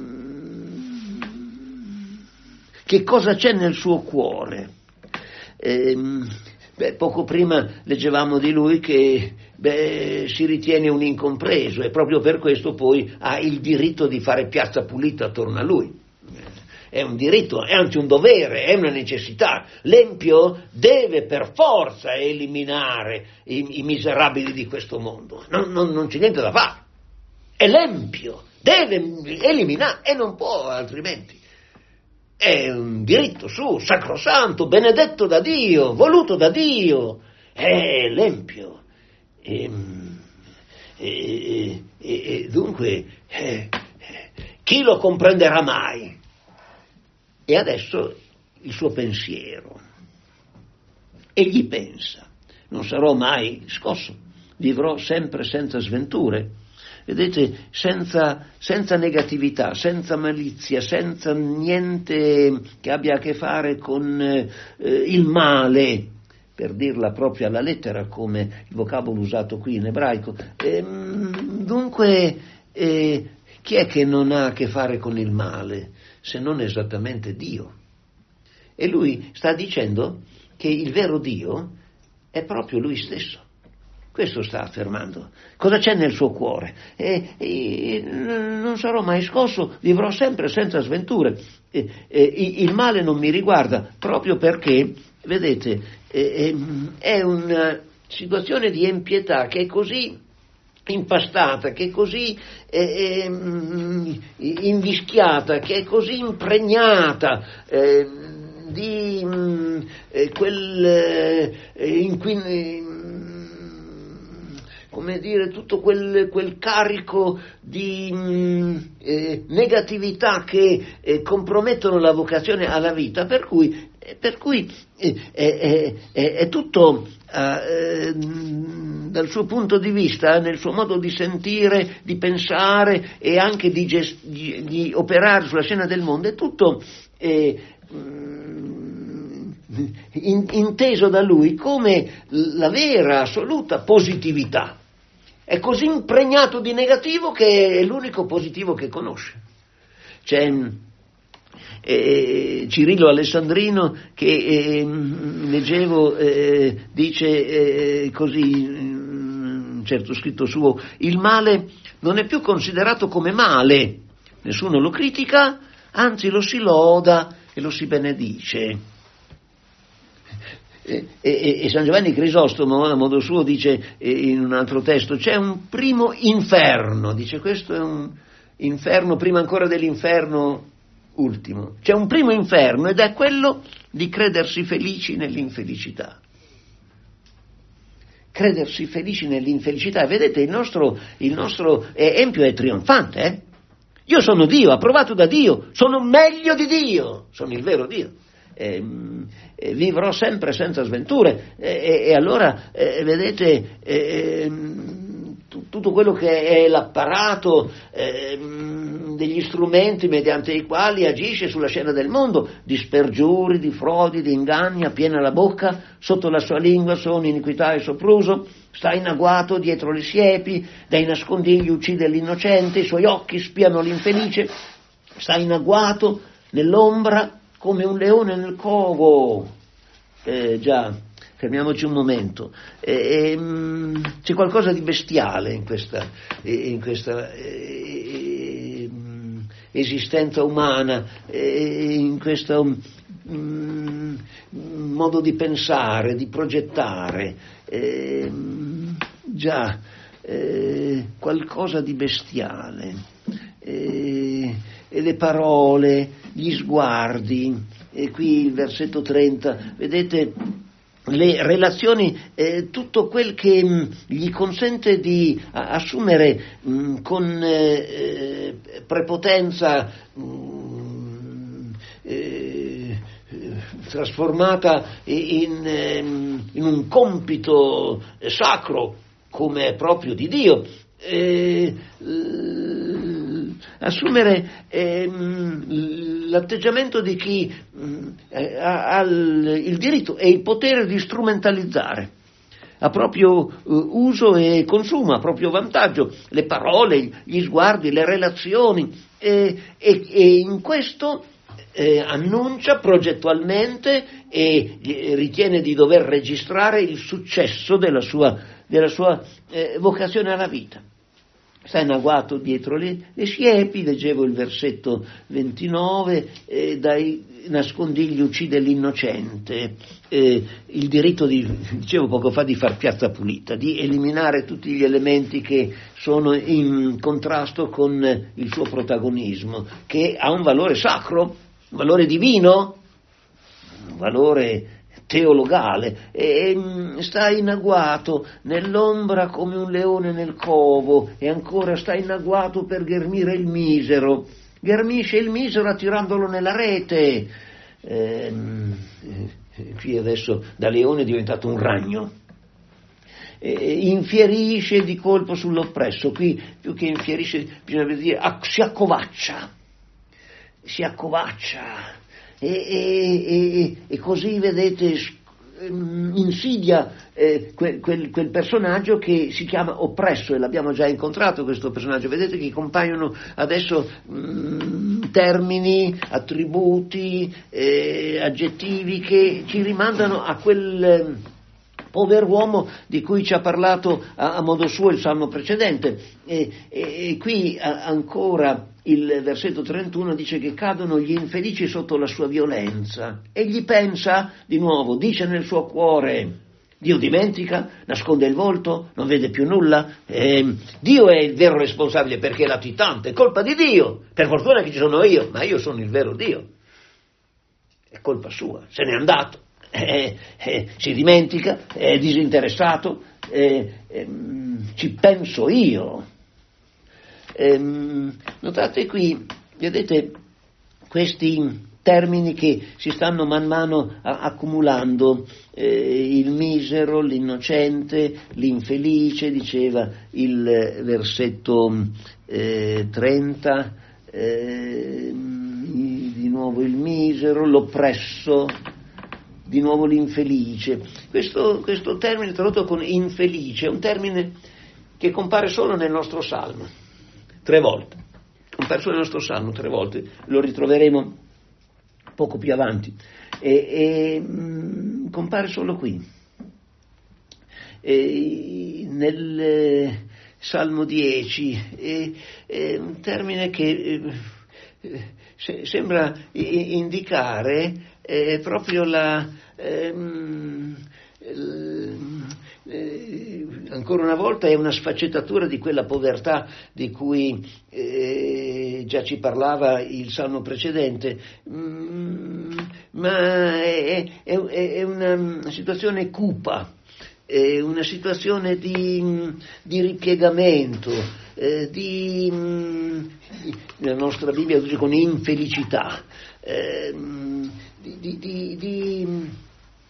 che cosa c'è nel suo cuore? Eh, beh, poco prima leggevamo di lui che beh, si ritiene un incompreso e proprio per questo poi ha il diritto di fare piazza pulita attorno a lui. È un diritto, è anche un dovere, è una necessità. L'empio deve per forza eliminare i, i miserabili di questo mondo, non, non, non c'è niente da fare. È l'empio, deve eliminare e non può altrimenti. È un diritto suo, sacrosanto, benedetto da Dio, voluto da Dio. È l'empio. E, e, e, e dunque, eh, chi lo comprenderà mai? E adesso il suo pensiero. Egli pensa, non sarò mai scosso. vivrò sempre senza sventure. Vedete, senza, senza negatività, senza malizia, senza niente che abbia a che fare con eh, il male, per dirla proprio alla lettera, come il vocabolo usato qui in ebraico. Ehm, dunque, eh, chi è che non ha a che fare con il male, se non esattamente Dio? E lui sta dicendo che il vero Dio è proprio lui stesso. Questo sta affermando. Cosa c'è nel suo cuore? E, e, non sarò mai scosso, vivrò sempre senza sventure. E, e, il male non mi riguarda, proprio perché, vedete, e, è una situazione di empietà che è così impastata, che è così eh, invischiata, che è così impregnata eh, di eh, quel eh, inquin- come dire, tutto quel, quel carico di mh, eh, negatività che eh, compromettono la vocazione alla vita, per cui, eh, per cui eh, eh, eh, è tutto eh, dal suo punto di vista, nel suo modo di sentire, di pensare e anche di, gest- di, di operare sulla scena del mondo, è tutto eh, in, inteso da lui come la vera, assoluta positività. È così impregnato di negativo che è l'unico positivo che conosce. C'è eh, Cirillo Alessandrino che eh, leggevo, eh, dice eh, così, un certo scritto suo: il male non è più considerato come male, nessuno lo critica, anzi lo si loda e lo si benedice. E, e, e San Giovanni Crisostomo, a modo suo, dice in un altro testo: c'è un primo inferno, dice questo è un inferno prima ancora dell'inferno ultimo, c'è un primo inferno ed è quello di credersi felici nell'infelicità. Credersi felici nell'infelicità. Vedete, il nostro, il nostro empio è trionfante, eh? Io sono Dio, approvato da Dio, sono meglio di Dio, sono il vero Dio. Eh, eh, vivrò sempre senza sventure eh, e allora eh, vedete eh, t- tutto quello che è l'apparato eh, degli strumenti mediante i quali agisce sulla scena del mondo, di spergiuri, di frodi, di inganni, appiena la bocca, sotto la sua lingua sono iniquità e sopruso, sta in agguato dietro le siepi, dai nascondigli uccide l'innocente, i suoi occhi spiano l'infelice, sta in agguato nell'ombra come un leone nel covo. Eh, già, fermiamoci un momento. Eh, ehm, c'è qualcosa di bestiale in questa, eh, in questa eh, esistenza umana, eh, in questo mm, modo di pensare, di progettare. Eh, già, eh, qualcosa di bestiale. Eh, e le parole, gli sguardi, e qui il versetto trenta, vedete le relazioni, eh, tutto quel che mh, gli consente di a, assumere mh, con eh, prepotenza mh, eh, trasformata in, in un compito sacro come è proprio di Dio. Eh, assumere ehm, l'atteggiamento di chi mh, ha, ha il, il diritto e il potere di strumentalizzare a proprio uh, uso e consumo, a proprio vantaggio, le parole, gli sguardi, le relazioni e, e, e in questo eh, annuncia progettualmente e ritiene di dover registrare il successo della sua, della sua eh, vocazione alla vita. Sta in agguato dietro le, le siepi, leggevo il versetto ventinove, eh, dai nascondigli uccide l'innocente, eh, il diritto di, dicevo poco fa, di far piazza pulita, di eliminare tutti gli elementi che sono in contrasto con il suo protagonismo, che ha un valore sacro, un valore divino, un valore teologale, e sta in agguato nell'ombra come un leone nel covo, e ancora sta in agguato per ghermire il misero, ghermisce il misero attirandolo nella rete. Eh, qui adesso da leone è diventato un ragno, eh, infierisce di colpo sull'oppresso. Qui più che infierisce bisogna dire ah, si accovaccia, si accovaccia e, e, e, e così vedete insidia eh, quel, quel, quel personaggio che si chiama oppresso, e l'abbiamo già incontrato questo personaggio. Vedete che compaiono adesso mh, termini, attributi, eh, aggettivi che ci rimandano a quel eh, pover'uomo di cui ci ha parlato a, a modo suo il salmo precedente. E, e, e qui a, ancora il versetto trentuno dice che cadono gli infelici sotto la sua violenza. Egli pensa, di nuovo, dice nel suo cuore: Dio dimentica, nasconde il volto, non vede più nulla. Eh, Dio è il vero responsabile perché è latitante, è colpa di Dio. Per fortuna che ci sono io, ma io sono il vero Dio. È colpa sua, se n'è andato, eh, eh, si dimentica, è disinteressato, eh, eh, ci penso io. Ehm, notate qui, vedete, questi termini che si stanno man mano a- accumulando, eh, il misero, l'innocente, l'infelice, diceva il versetto eh, trenta, eh, di nuovo il misero, l'oppresso, di nuovo l'infelice. Questo, questo termine tradotto con infelice è un termine che compare solo nel nostro salmo. Tre volte, compare solo nel nostro salmo tre volte, lo ritroveremo poco più avanti, e, e mh, compare solo qui, e, nel eh, Salmo dieci, è, è un termine che eh, se, sembra i, indicare eh, proprio la... Ehm, Eh, ancora una volta è una sfaccettatura di quella povertà di cui eh, già ci parlava il salmo precedente, mm, ma è, è, è una situazione cupa, è una situazione di, di ripiegamento, eh, di, la nostra Bibbia dice con infelicità, eh, di, di, di, di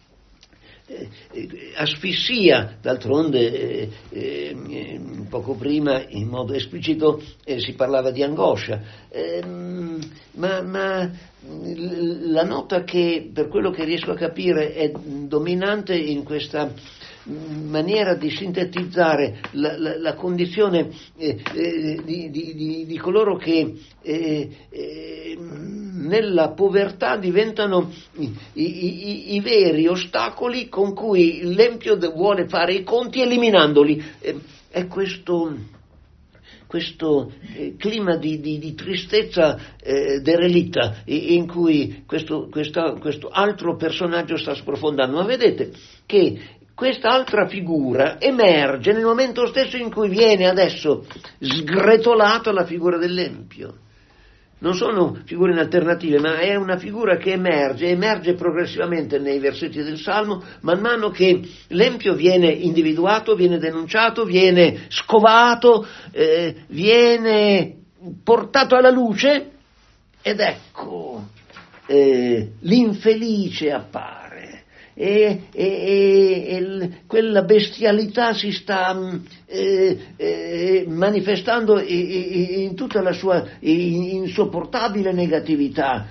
asfissia. D'altronde eh, eh, poco prima in modo esplicito eh, si parlava di angoscia, eh, ma, ma la nota che, per quello che riesco a capire, è dominante in questa maniera di sintetizzare la, la, la condizione eh, eh, di, di, di, di coloro che eh, eh, nella povertà diventano i, i, i, i veri ostacoli con cui l'empio vuole fare i conti eliminandoli. Eh, è questo, questo eh, clima di, di, di tristezza eh, derelitta in cui questo, questa, questo altro personaggio sta sprofondando. Ma vedete che quest'altra figura emerge nel momento stesso in cui viene adesso sgretolata la figura dell'empio. Non sono figure in alternative, ma è una figura che emerge, emerge progressivamente nei versetti del Salmo, man mano che l'empio viene individuato, viene denunciato, viene scovato, eh, viene portato alla luce, ed ecco eh, l'infelice appare. E, e, e, e quella bestialità si sta eh, eh, manifestando in tutta la sua insopportabile negatività,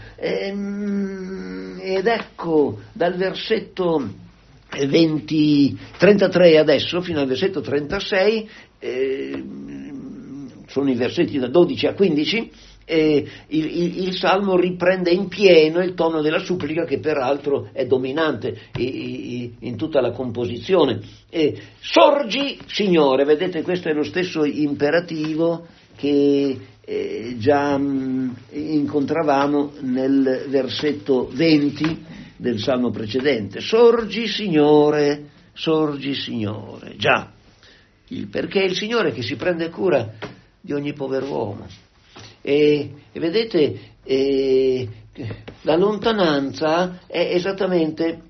ed ecco dal versetto venti, trentatré adesso fino al versetto trentasei, eh, sono i versetti da dodici a quindici. Eh, il, il, il Salmo riprende in pieno il tono della supplica, che peraltro è dominante i, i, in tutta la composizione. Eh, sorgi, Signore, vedete, questo è lo stesso imperativo che eh, già mh, incontravamo nel versetto venti del Salmo precedente. Sorgi, Signore, sorgi, Signore. Già, il, perché è il Signore che si prende cura di ogni pover'uomo. E, e vedete, eh, la lontananza è esattamente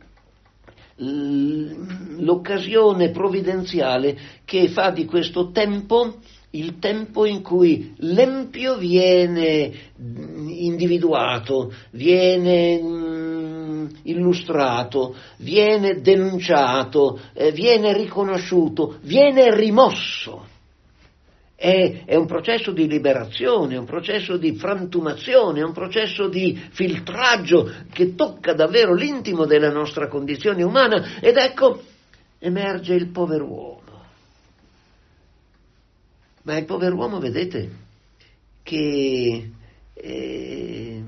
l'occasione provvidenziale che fa di questo tempo il tempo in cui l'empio viene individuato, viene mh, illustrato, viene denunciato, eh, viene riconosciuto, viene rimosso. È, è un processo di liberazione, è un processo di frantumazione, è un processo di filtraggio che tocca davvero l'intimo della nostra condizione umana, ed ecco emerge il pover'uomo. Ma il pover'uomo, vedete, che eh,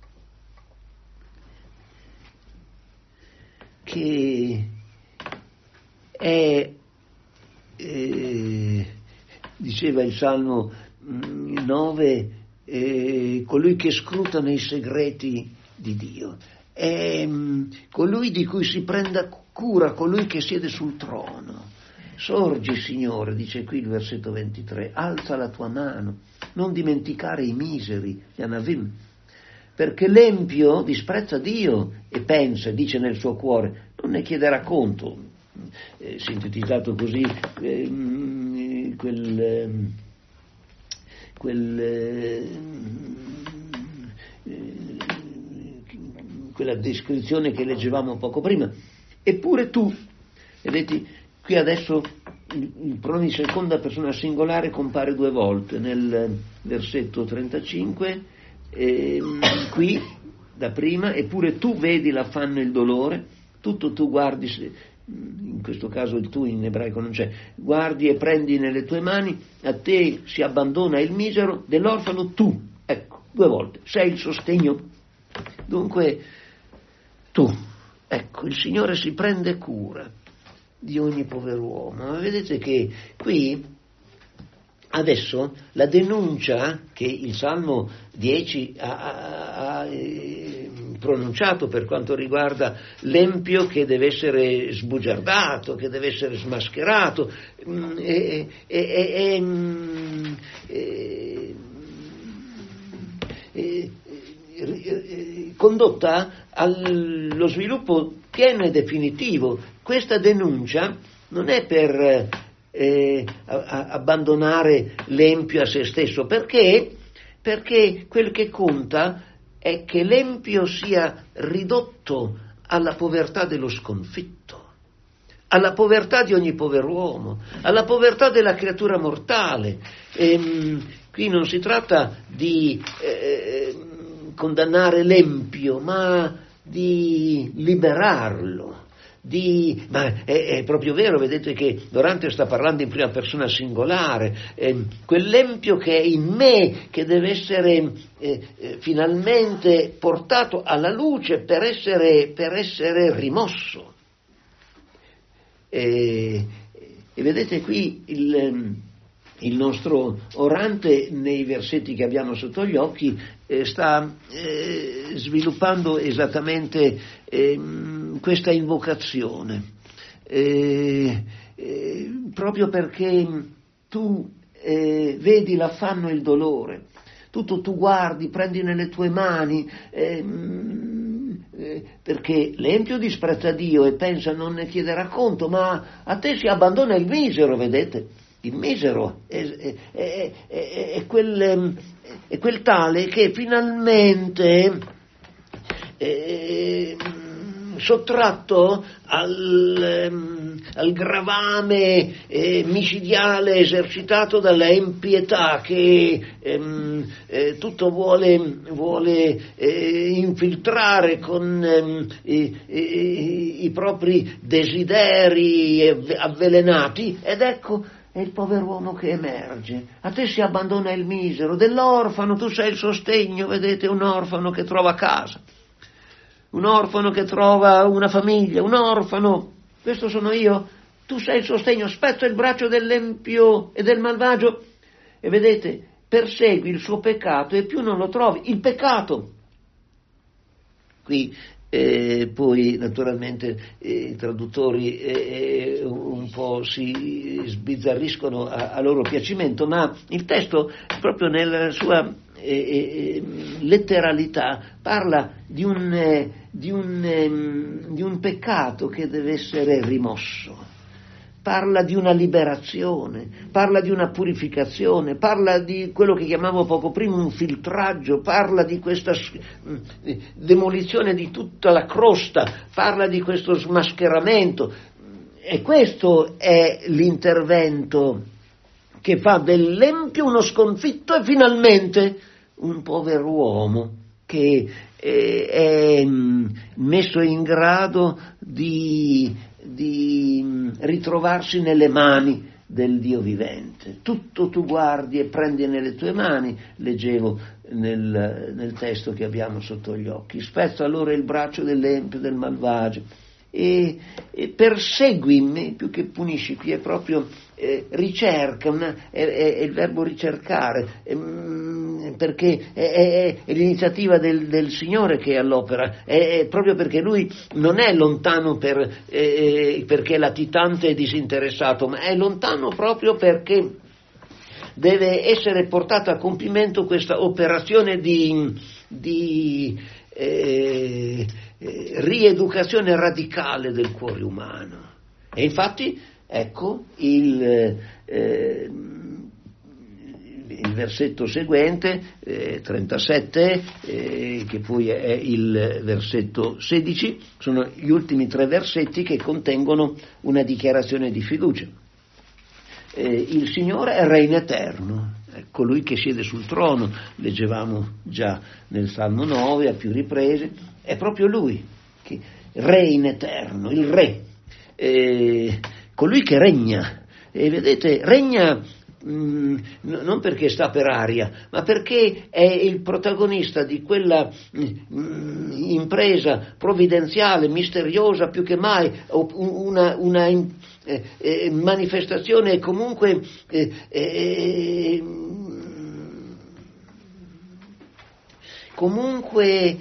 che è eh, diceva il Salmo nove, eh, colui che scruta nei segreti di Dio, è mh, colui di cui si prenda cura, colui che siede sul trono. Sorgi, Signore, dice qui il versetto ventitré, alza la tua mano, non dimenticare i miseri, gli anavim, perché l'empio disprezza Dio e pensa, dice nel suo cuore, non ne chiederà conto, eh, sintetizzato così, eh, quel, eh, quel eh, quella descrizione che leggevamo poco prima. Eppure tu, vedete, qui adesso il, il pronomine di seconda persona singolare compare due volte, nel versetto trentacinque, eh, qui da prima, eppure tu vedi l'affanno e il dolore, tutto tu guardi, in questo caso il tu in ebraico non c'è, guardi e prendi nelle tue mani, a te si abbandona il misero, dell'orfano tu, ecco, due volte, sei il sostegno. Dunque tu, ecco, il Signore si prende cura di ogni pover'uomo. Ma vedete che qui adesso la denuncia che il Salmo dieci ha, ha, ha eh, pronunciato per quanto riguarda l'empio che deve essere sbugiardato, che deve essere smascherato, mh, è, è, è, mh, è, è, è condotta allo sviluppo pieno e definitivo. Questa denuncia non è per eh, a, a, abbandonare l'empio a se stesso, perché? Perché quel che conta è che l'empio sia ridotto alla povertà dello sconfitto, alla povertà di ogni pover'uomo, alla povertà della creatura mortale. Ehm, qui non si tratta di eh, condannare l'empio, ma di liberarlo. Di, ma è, è proprio vero, vedete che Dorante sta parlando in prima persona singolare, eh, quell'empio che è in me, che deve essere eh, eh, finalmente portato alla luce per essere, per essere rimosso. E, e vedete qui il, il nostro orante nei versetti che abbiamo sotto gli occhi eh, sta eh, sviluppando esattamente eh, questa invocazione, eh, eh, proprio perché tu eh, vedi l'affanno e il dolore, tutto tu guardi, prendi nelle tue mani, eh, eh, perché l'empio disprezza Dio e pensa non ne chiederà conto, ma a te si abbandona il misero, vedete? Il misero è, è, è, è, è, quel, è quel tale che finalmente è sottratto al, al gravame eh, micidiale esercitato dalla impietà che ehm, eh, tutto vuole, vuole eh, infiltrare con ehm, i, i, i propri desideri avvelenati, ed ecco è il pover'uomo che emerge. A te si abbandona il misero, dell'orfano tu sei il sostegno, vedete, un orfano che trova casa, un orfano che trova una famiglia, un orfano, questo sono io, tu sei il sostegno, spezza il braccio dell'empio e del malvagio e vedete, persegui il suo peccato e più non lo trovi, il peccato. Qui Eh, poi naturalmente eh, i traduttori eh, un po' si sbizzarriscono a, a loro piacimento, ma il testo proprio nella sua eh, eh, letteralità parla di un, eh, di, un, eh, di un peccato che deve essere rimosso, parla di una liberazione, parla di una purificazione, parla di quello che chiamavo poco prima un filtraggio, parla di questa demolizione di tutta la crosta, parla di questo smascheramento. E questo è l'intervento che fa dell'empio uno sconfitto e finalmente un pover'uomo che è messo in grado di, di ritrovarsi nelle mani del Dio vivente. Tutto tu guardi e prendi nelle tue mani, leggevo nel, nel testo che abbiamo sotto gli occhi. Spezza allora il braccio dell'empio, del malvagio, e, e persegui me più che punisci. Qui è proprio eh, ricerca, una, è, è, è il verbo ricercare, è, perché è, è, è l'iniziativa del, del Signore che è all'opera, è, è proprio perché Lui non è lontano per, eh, perché è latitante e disinteressato, ma è lontano proprio perché deve essere portata a compimento questa operazione di, di eh, eh, rieducazione radicale del cuore umano. E infatti ecco il, eh, il versetto seguente, eh, trentasette, eh, che poi è il versetto sedici, sono gli ultimi tre versetti che contengono una dichiarazione di fiducia. Eh, il Signore è Regno eterno, è colui che siede sul trono, leggevamo già nel Salmo nove a più riprese, è proprio Lui, che Regno eterno, il Re, eh, colui che regna, e vedete, regna mh, non perché sta per aria, ma perché è il protagonista di quella mh, impresa provvidenziale, misteriosa più che mai, una, una eh, eh, manifestazione comunque eh, eh, comunque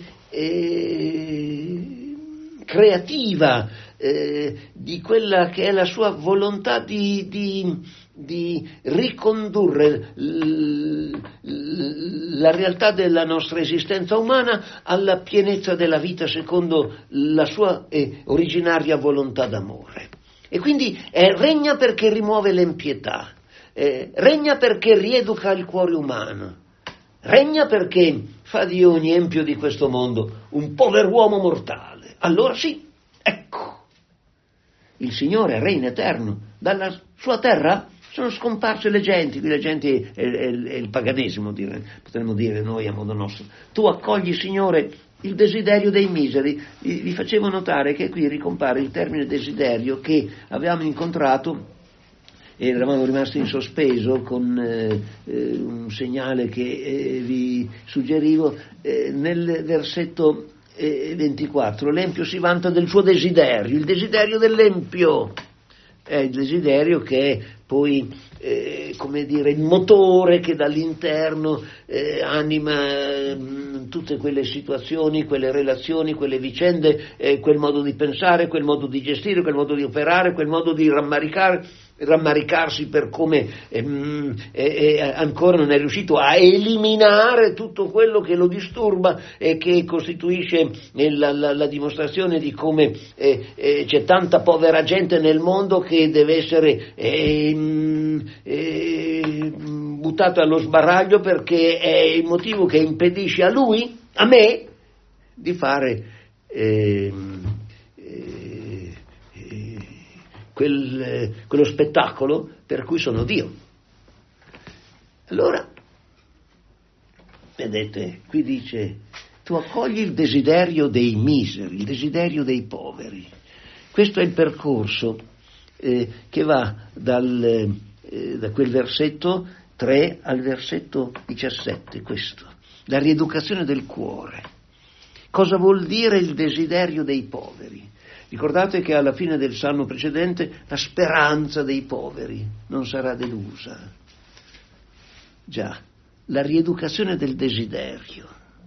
eh, creativa, Eh, di quella che è la sua volontà di, di, di ricondurre l, l, la realtà della nostra esistenza umana alla pienezza della vita secondo la sua eh, originaria volontà d'amore. E quindi eh, regna perché rimuove l'empietà, eh, regna perché rieduca il cuore umano, regna perché fa di ogni empio di questo mondo un pover'uomo mortale. Allora sì, ecco, il Signore è Regno eterno, dalla sua terra sono scomparse le genti, le genti è, è, è il paganesimo, dire, potremmo dire noi a modo nostro. Tu accogli, Signore, il desiderio dei miseri. Vi, vi facevo notare che qui ricompare il termine desiderio che avevamo incontrato e eravamo rimasti in sospeso con eh, eh, un segnale che eh, vi suggerivo eh, nel versetto ventiquattro. L'empio si vanta del suo desiderio, il desiderio dell'empio è il desiderio che è poi eh, come dire il motore che dall'interno eh, anima eh, tutte quelle situazioni, quelle relazioni, quelle vicende, eh, quel modo di pensare, quel modo di gestire, quel modo di operare, quel modo di rammaricare rammaricarsi per come ehm, eh, ancora non è riuscito a eliminare tutto quello che lo disturba e che costituisce la, la, la dimostrazione di come eh, eh, c'è tanta povera gente nel mondo che deve essere eh, eh, buttata allo sbaraglio perché è il motivo che impedisce a lui, a me, di fare eh, Quel, quello spettacolo per cui sono Dio. Allora, vedete, qui dice, tu accogli il desiderio dei miseri, il desiderio dei poveri. Questo è il percorso eh, che va dal, eh, da quel versetto tre al versetto diciassette, questo, la rieducazione del cuore. Cosa vuol dire il desiderio dei poveri? Ricordate che alla fine del salmo precedente la speranza dei poveri non sarà delusa. Già, la rieducazione del desiderio.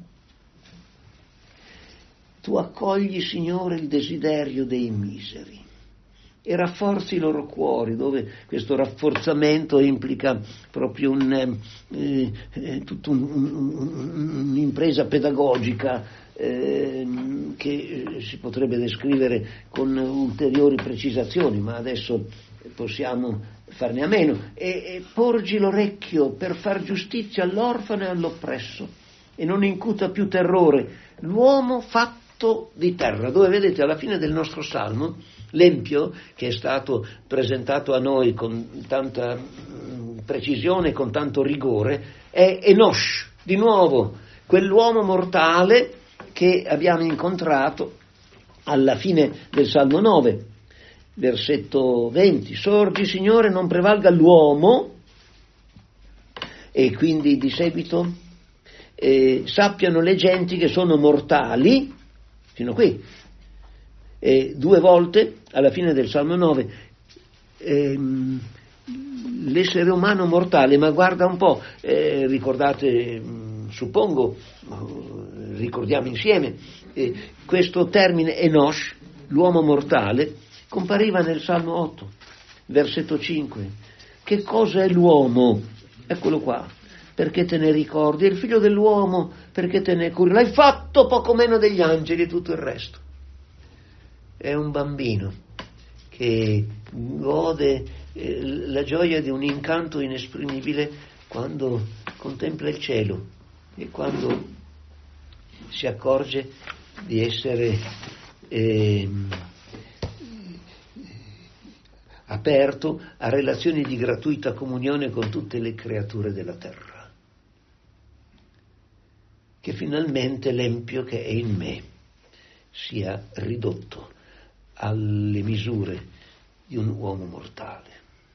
Tu accogli, Signore, il desiderio dei miseri e rafforzi i loro cuori, dove questo rafforzamento implica proprio un, eh, eh, tutta un, un, un'impresa pedagogica eh, che si potrebbe descrivere con ulteriori precisazioni, ma adesso possiamo farne a meno. E, e porgi l'orecchio per far giustizia all'orfano e all'oppresso, e non incuta più terrore l'uomo fatto di terra. Dove vedete alla fine del nostro salmo l'empio, che è stato presentato a noi con tanta precisione, con tanto rigore, è Enosh, di nuovo quell'uomo mortale che abbiamo incontrato alla fine del Salmo nove, versetto venti. Sorgi, Signore, non prevalga l'uomo, e quindi di seguito eh, sappiano le genti che sono mortali, fino a qui. E due volte alla fine del Salmo nove ehm, l'essere umano mortale, ma guarda un po', eh, ricordate, mh, suppongo, uh, ricordiamo insieme, eh, questo termine Enosh, l'uomo mortale, compariva nel Salmo otto, versetto cinque. Che cosa è l'uomo? Eccolo qua. Perché te ne ricordi? È il figlio dell'uomo, perché te ne curi? L'hai fatto poco meno degli angeli e tutto il resto. È un bambino che gode eh, la gioia di un incanto inesprimibile quando contempla il cielo e quando si accorge di essere eh, aperto a relazioni di gratuita comunione con tutte le creature della terra. Che finalmente l'empio che è in me sia ridotto alle misure di un uomo mortale.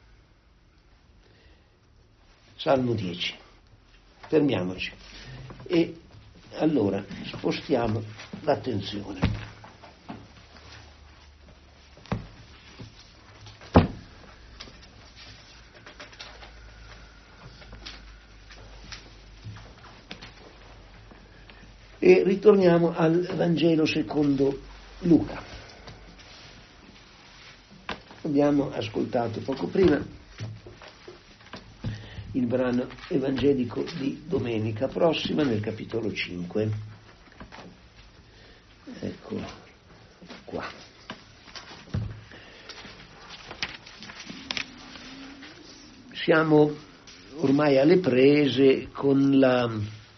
Salmo dieci. Fermiamoci e allora spostiamo l'attenzione. E ritorniamo al Vangelo secondo Luca. Abbiamo ascoltato poco prima il brano evangelico di domenica prossima nel capitolo cinque. Ecco qua. Siamo ormai alle prese con la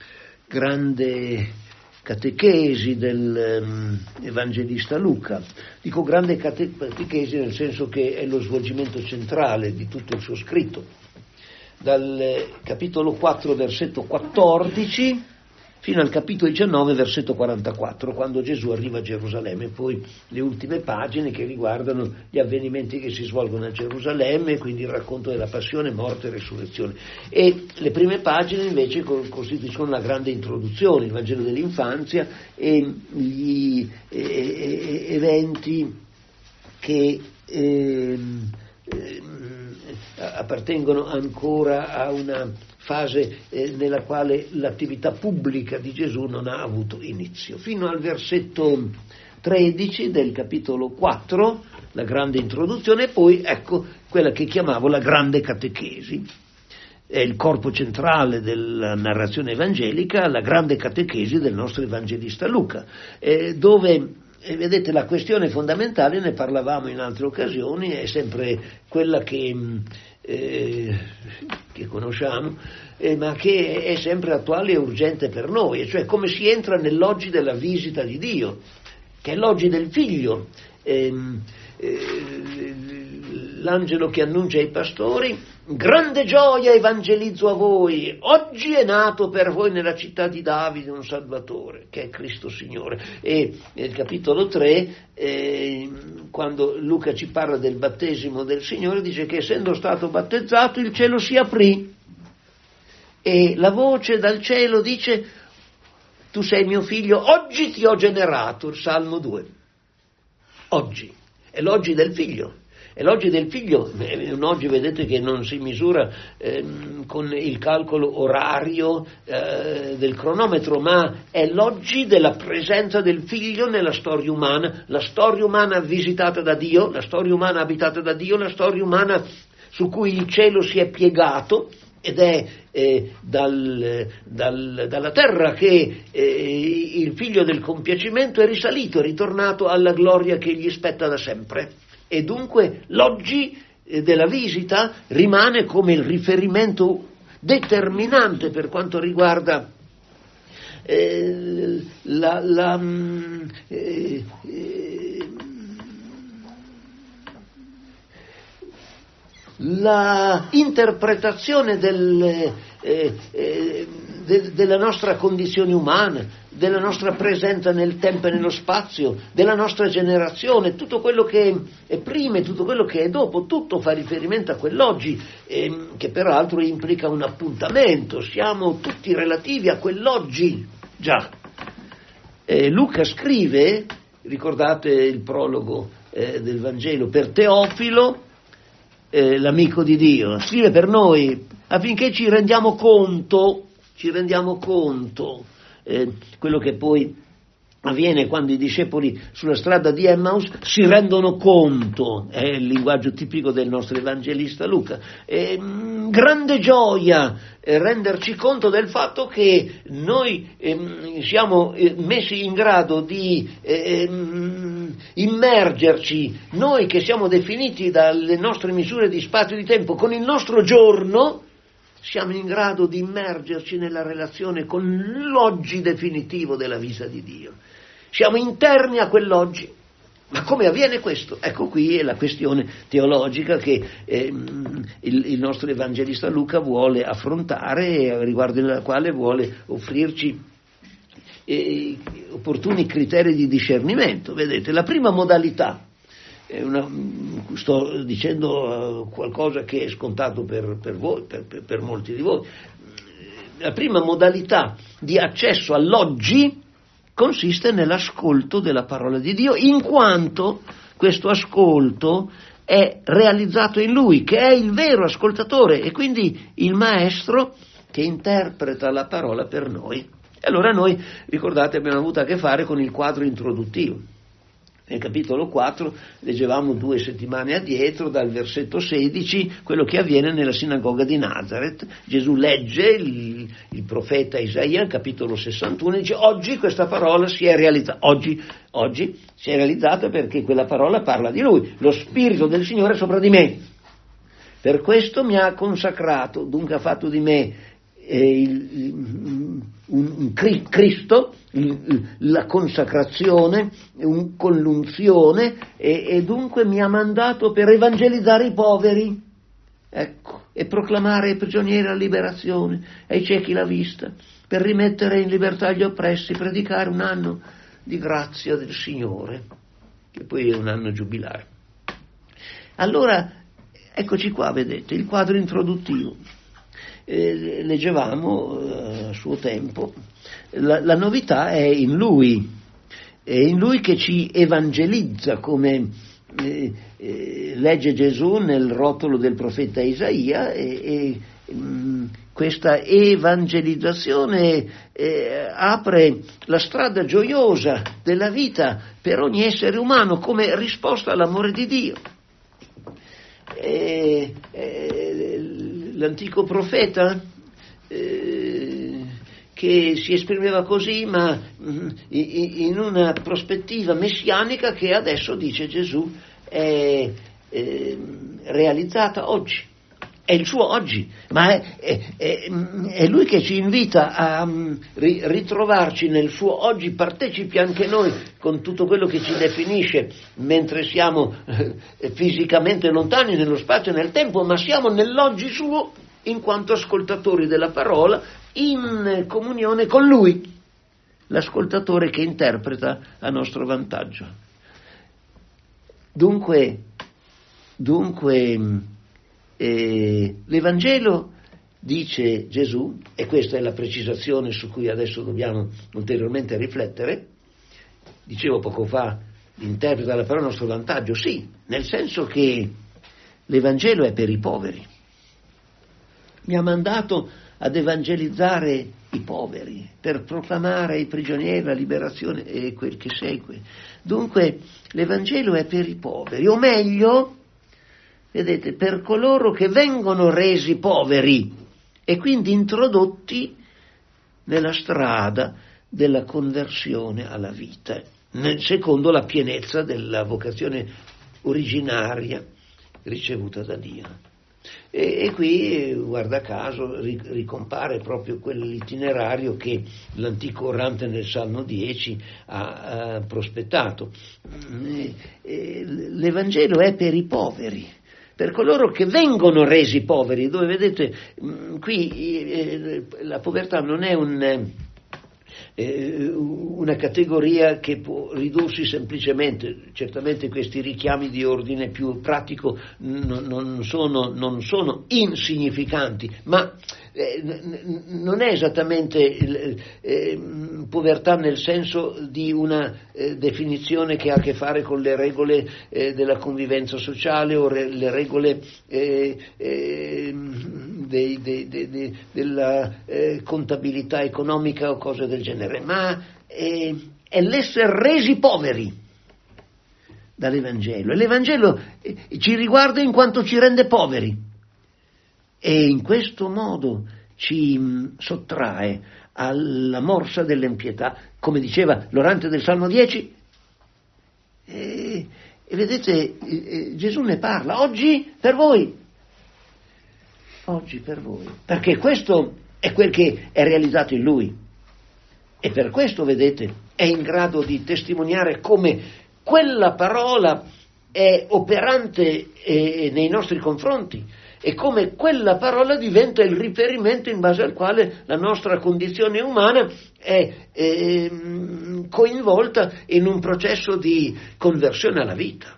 grande catechesi dell'evangelista um, Luca. Dico grande cate- catechesi nel senso che è lo svolgimento centrale di tutto il suo scritto. Dal eh, capitolo quattro, versetto quattordici, fino al capitolo diciannove, versetto quarantaquattro, quando Gesù arriva a Gerusalemme. Poi le ultime pagine che riguardano gli avvenimenti che si svolgono a Gerusalemme, quindi il racconto della passione, morte e resurrezione. E le prime pagine invece costituiscono la grande introduzione, il Vangelo dell'infanzia e gli eh, eventi che eh, eh, appartengono ancora a una fase eh, nella quale l'attività pubblica di Gesù non ha avuto inizio. Fino al versetto tredici del capitolo quattro, la grande introduzione, e poi ecco quella che chiamavo la grande catechesi. È il corpo centrale della narrazione evangelica, la grande catechesi del nostro evangelista Luca, eh, dove E vedete, la questione fondamentale, ne parlavamo in altre occasioni, è sempre quella che, eh, che conosciamo, eh, ma che è sempre attuale e urgente per noi, e cioè come si entra nell'oggi della visita di Dio, che è l'oggi del Figlio. Eh, eh, l'angelo che annuncia ai pastori: grande gioia evangelizzo a voi, oggi è nato per voi nella città di Davide un Salvatore, che è Cristo Signore. E nel capitolo tre, eh, quando Luca ci parla del battesimo del Signore, dice che essendo stato battezzato il cielo si aprì e la voce dal cielo dice: tu sei mio figlio, oggi ti ho generato. Il Salmo due. Oggi, è l'oggi del figlio. E l'oggi del figlio è un oggi, vedete, che non si misura ehm, con il calcolo orario eh, del cronometro, ma è l'oggi della presenza del figlio nella storia umana, la storia umana visitata da Dio, la storia umana abitata da Dio, la storia umana su cui il cielo si è piegato, ed è eh, dal, dal, dalla terra che eh, il figlio del compiacimento è risalito, è ritornato alla gloria che gli spetta da sempre. E dunque l'oggi della visita rimane come il riferimento determinante per quanto riguarda eh, la, la eh, eh, la interpretazione del, eh, eh, de, della nostra condizione umana, della nostra presenza nel tempo e nello spazio, della nostra generazione, tutto quello che è prima e tutto quello che è dopo, tutto fa riferimento a quell'oggi, eh, che peraltro implica un appuntamento, siamo tutti relativi a quell'oggi, già. Eh, Luca scrive, ricordate il prologo eh, del Vangelo, per Teofilo, eh, l'amico di Dio, scrive per noi affinché ci rendiamo conto, ci rendiamo conto, eh, quello che poi avviene quando i discepoli sulla strada di Emmaus si rendono conto, è il linguaggio tipico del nostro evangelista Luca, è grande gioia eh, renderci conto del fatto che noi eh, siamo eh, messi in grado di eh, immergerci, noi che siamo definiti dalle nostre misure di spazio e di tempo con il nostro giorno, siamo in grado di immergerci nella relazione con l'oggi definitivo della vita di Dio. Siamo interni a quell'oggi. Ma come avviene questo? Ecco, qui è la questione teologica che eh, il, il nostro evangelista Luca vuole affrontare, riguardo alla quale vuole offrirci eh, opportuni criteri di discernimento. Vedete, la prima modalità, è una, sto dicendo qualcosa che è scontato per, per voi, per, per, per molti di voi, la prima modalità di accesso all'oggi consiste nell'ascolto della parola di Dio, in quanto questo ascolto è realizzato in Lui, che è il vero ascoltatore e quindi il maestro che interpreta la parola per noi. E allora noi, ricordate, abbiamo avuto a che fare con il quadro introduttivo. Nel capitolo quattro leggevamo due settimane addietro, dal versetto sedici, quello che avviene nella sinagoga di Nazareth. Gesù legge il, il profeta Isaia, capitolo sessantuno, e dice: oggi questa parola si è realizzata. Oggi, oggi si è realizzata perché quella parola parla di Lui. Lo Spirito del Signore è sopra di me. Per questo mi ha consacrato, dunque ha fatto di me eh, il, il, un, un Cristo, la consacrazione un, con l'unzione e, e dunque mi ha mandato per evangelizzare i poveri, ecco, e proclamare ai prigionieri la liberazione, ai ciechi la vista, per rimettere in libertà gli oppressi, predicare un anno di grazia del Signore, che poi è un anno giubilare. Allora, eccoci qua, vedete, il quadro introduttivo. Eh, leggevamo eh, a suo tempo, la, la novità è in Lui, è in Lui che ci evangelizza, come eh, eh, legge Gesù nel rotolo del profeta Isaia, e, e mh, questa evangelizzazione eh, apre la strada gioiosa della vita per ogni essere umano come risposta all'amore di Dio. E, e, l'antico profeta eh, che si esprimeva così, ma mh, in una prospettiva messianica che adesso, dice Gesù, è eh, realizzata oggi. È il suo oggi, ma è, è, è, è Lui che ci invita a um, ri, ritrovarci nel suo oggi, partecipi anche noi con tutto quello che ci definisce, mentre siamo eh, fisicamente lontani nello spazio e nel tempo, ma siamo nell'oggi suo in quanto ascoltatori della parola, in comunione con Lui, l'ascoltatore che interpreta a nostro vantaggio. Dunque, dunque Eh, l'Evangelo, dice Gesù, e questa è la precisazione su cui adesso dobbiamo ulteriormente riflettere, dicevo poco fa, interpreta la parola a nostro vantaggio, sì, nel senso che l'Evangelo è per i poveri. Mi ha mandato ad evangelizzare i poveri, per proclamare ai prigionieri la liberazione e quel che segue. Dunque l'Evangelo è per i poveri, o meglio, vedete, per coloro che vengono resi poveri e quindi introdotti nella strada della conversione alla vita, secondo la pienezza della vocazione originaria ricevuta da Dio. E, e qui, guarda caso, ricompare proprio quell'itinerario che l'antico orante nel Salmo dieci ha, ha prospettato. L'Evangelo è per i poveri, per coloro che vengono resi poveri, dove vedete qui la povertà non è un... una categoria che può ridursi semplicemente, certamente questi richiami di ordine più pratico non, non, sono, non sono insignificanti, ma eh, non è esattamente eh, povertà nel senso di una eh, definizione che ha a che fare con le regole eh, della convivenza sociale o re, le regole eh, eh, dei, dei, dei, dei, della eh, contabilità economica o cose del genere, ma è, è l'essere resi poveri dall'Evangelo. E l'Evangelo ci riguarda in quanto ci rende poveri e in questo modo ci sottrae alla morsa dell'impietà, come diceva l'orante del Salmo dieci. E, e vedete, eh, Gesù ne parla oggi per voi. Oggi per voi, perché questo è quel che è realizzato in Lui e per questo, vedete, è in grado di testimoniare come quella parola è operante eh, nei nostri confronti e come quella parola diventa il riferimento in base al quale la nostra condizione umana è eh, coinvolta in un processo di conversione alla vita.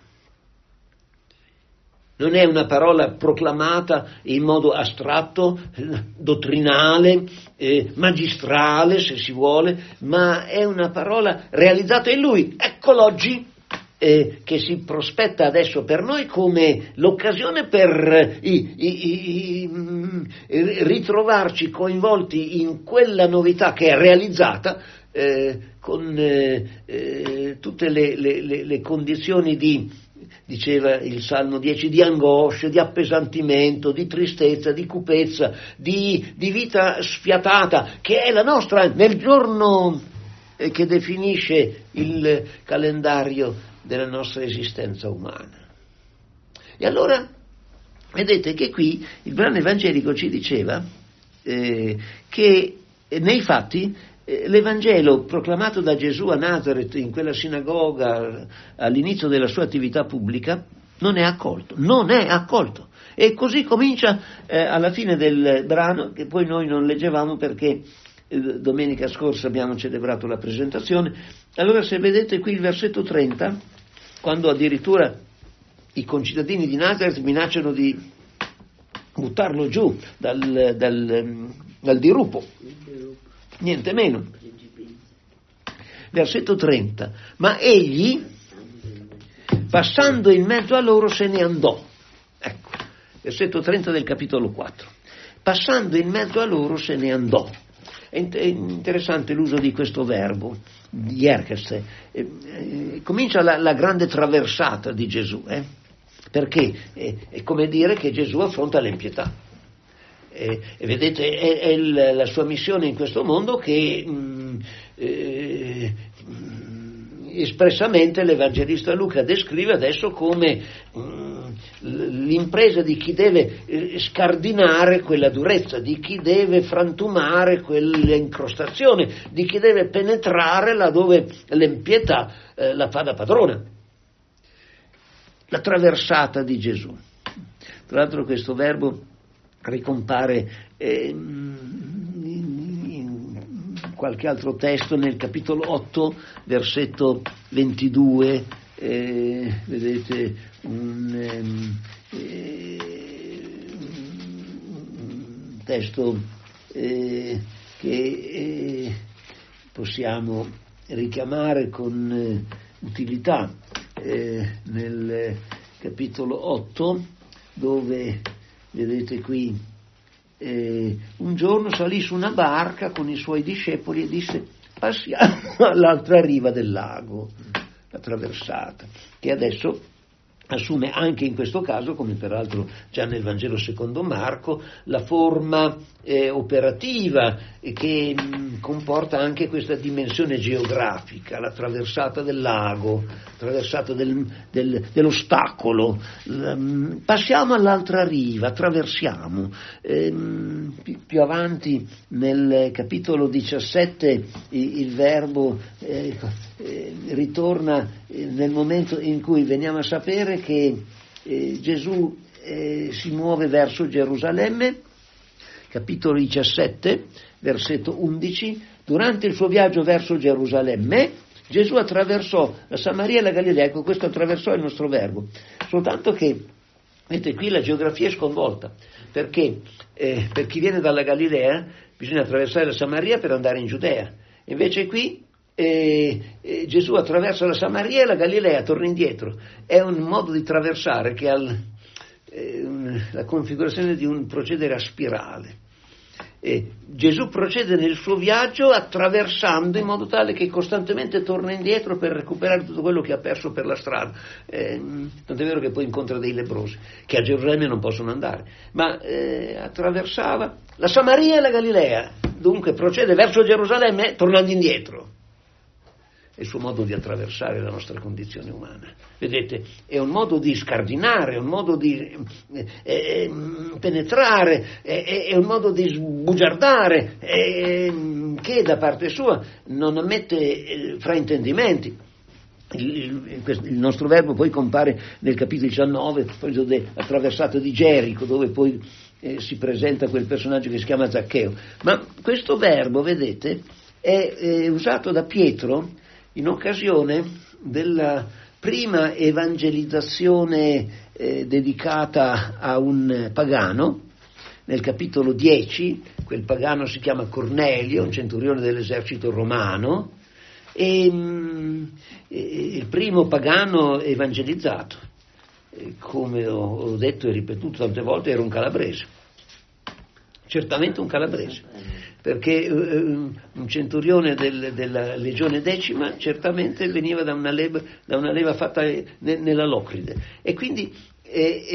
Non è una parola proclamata in modo astratto, dottrinale, eh, magistrale, se si vuole, ma è una parola realizzata in Lui. Ecco l'oggi eh, che si prospetta adesso per noi come l'occasione per i, i, i, i, ritrovarci coinvolti in quella novità che è realizzata eh, con eh, eh, tutte le, le, le, le condizioni di, diceva il Salmo dieci, di angoscia, di appesantimento, di tristezza, di cupezza, di, di vita sfiatata, che è la nostra nel giorno eh, che definisce il calendario della nostra esistenza umana. E allora, vedete che qui il brano evangelico ci diceva eh, che nei fatti eh, l'Evangelo proclamato da Gesù a Nazareth in quella sinagoga all'inizio della sua attività pubblica non è accolto, non è accolto. E così comincia eh, alla fine del brano, che poi noi non leggevamo perché eh, domenica scorsa abbiamo celebrato la presentazione. Allora, se vedete qui il versetto trenta, quando addirittura i concittadini di Nazareth minacciano di buttarlo giù dal, dal, dal dirupo, niente meno. Versetto trenta, ma egli, passando in mezzo a loro, se ne andò. Ecco, versetto trenta del capitolo quattro. Passando in mezzo a loro se ne andò. È interessante l'uso di questo verbo, diercheste. Eh, eh, comincia la, la grande traversata di Gesù, eh? Perché eh, è come dire che Gesù affronta l'impietà. Eh, e vedete, è, è il, la sua missione in questo mondo che mh, eh, espressamente l'Evangelista Luca descrive adesso come mh, l'impresa di chi deve eh, scardinare quella durezza, di chi deve frantumare quell'incrostazione, di chi deve penetrare laddove l'impietà eh, la fa da padrona. La traversata di Gesù. Tra l'altro questo verbo ricompare eh, in qualche altro testo nel capitolo otto, versetto ventidue, eh, vedete un, eh, un testo eh, che eh, possiamo richiamare con eh, utilità eh, nel capitolo otto, dove vedete qui, eh, un giorno salì su una barca con i suoi discepoli e disse: passiamo all'altra riva del lago, la traversata, che adesso assume anche in questo caso, come peraltro già nel Vangelo secondo Marco, la forma eh, operativa che mh, comporta anche questa dimensione geografica, la traversata del lago, traversata del, del, dell'ostacolo, l, passiamo all'altra riva, attraversiamo. Ehm, più, più avanti nel capitolo diciassette il, il verbo eh, eh, ritorna eh, nel momento in cui veniamo a sapere che eh, Gesù eh, si muove verso Gerusalemme, capitolo diciassette, versetto undici, durante il suo viaggio verso Gerusalemme, Gesù attraversò la Samaria e la Galilea. Ecco, questo attraversò è il nostro verbo, soltanto che, vedete, qui la geografia è sconvolta, perché eh, per chi viene dalla Galilea bisogna attraversare la Samaria per andare in Giudea, invece qui E, e Gesù attraversa la Samaria e la Galilea torna indietro. È un modo di traversare che ha eh, la configurazione di un procedere a spirale. E Gesù procede nel suo viaggio attraversando in modo tale che costantemente torna indietro per recuperare tutto quello che ha perso per la strada. Eh, tant'è vero che poi incontra dei lebbrosi che a Gerusalemme non possono andare, ma eh, attraversava la Samaria e la Galilea, dunque procede verso Gerusalemme tornando indietro. È il suo modo di attraversare la nostra condizione umana. Vedete, è un modo di scardinare, è un modo di eh, eh, penetrare, è, è un modo di sbugiardare, eh, che da parte sua non ammette eh, fraintendimenti. Il, il, il nostro verbo poi compare nel capitolo diciannove, la traversata di Gerico, dove poi eh, si presenta quel personaggio che si chiama Zaccheo. Ma questo verbo, vedete, è, è usato da Pietro in occasione della prima evangelizzazione eh, dedicata a un pagano, nel capitolo dieci, quel pagano si chiama Cornelio, un centurione dell'esercito romano, e, mh, e il primo pagano evangelizzato, e come ho, ho detto e ripetuto tante volte, era un calabrese, certamente un calabrese. Perché uh, un centurione del, della legione decima certamente veniva da una leva, da una leva fatta ne, nella Locride, e quindi eh,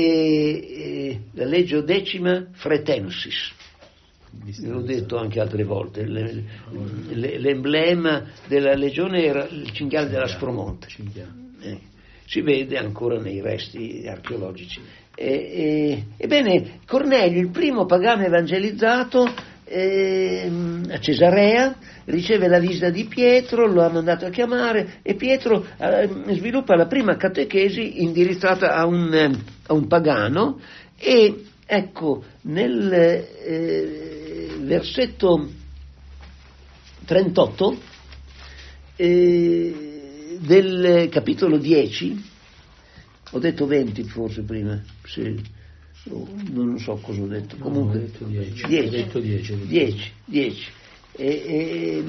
eh, la legio decima fretensis, l'ho detto anche altre volte, le, le, l'emblema della legione era il cinghiale dell'Aspromonte, eh, si vede ancora nei resti archeologici. E, e, ebbene, Cornelio, il primo pagano evangelizzato, Eh, a Cesarea, riceve la visita di Pietro, lo ha mandato a chiamare, e Pietro eh, sviluppa la prima catechesi indirizzata a un, eh, a un pagano, e ecco nel eh, versetto trentotto eh, del capitolo dieci, ho detto venti forse prima, sì. Non so cosa ho detto, comunque no, ho detto dieci, dieci, dieci. E, e,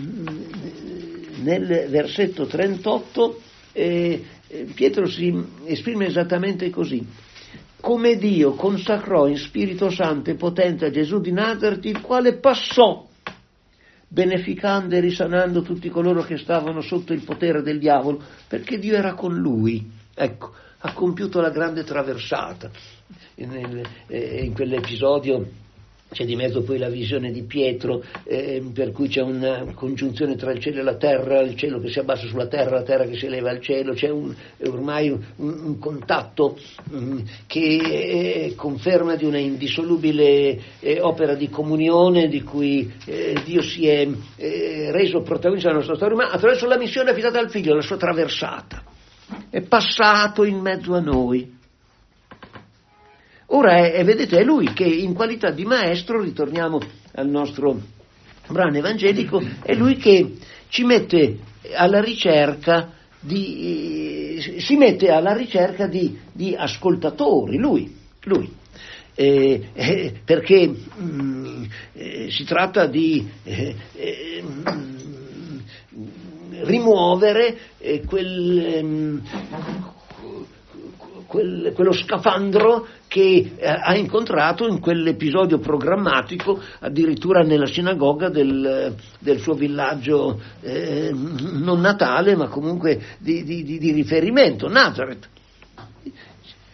nel versetto trentotto eh, Pietro si esprime esattamente così: come Dio consacrò in Spirito Santo e potente a Gesù di Nazaret, il quale passò beneficando e risanando tutti coloro che stavano sotto il potere del diavolo, perché Dio era con lui. Ecco, ha compiuto la grande traversata. In, eh, in quell'episodio c'è di mezzo poi la visione di Pietro, eh, per cui c'è una congiunzione tra il cielo e la terra, il cielo che si abbassa sulla terra, la terra che si eleva al cielo, c'è un, ormai un, un contatto um, che eh, conferma di una indissolubile eh, opera di comunione di cui eh, Dio si è eh, reso protagonista della nostra storia, ma attraverso la missione affidata al Figlio, la sua traversata. È passato in mezzo a noi. Ora, è, è, vedete, è lui che in qualità di maestro, ritorniamo al nostro brano evangelico, è lui che ci mette alla ricerca di, eh, si mette alla ricerca di, di ascoltatori, lui, lui. Eh, eh, perché mh, eh, si tratta di eh, eh, rimuovere eh, quel... Ehm, Quel, quello scafandro che eh, ha incontrato in quell'episodio programmatico, addirittura nella sinagoga del, del suo villaggio eh, non natale, ma comunque di, di, di riferimento, Nazareth.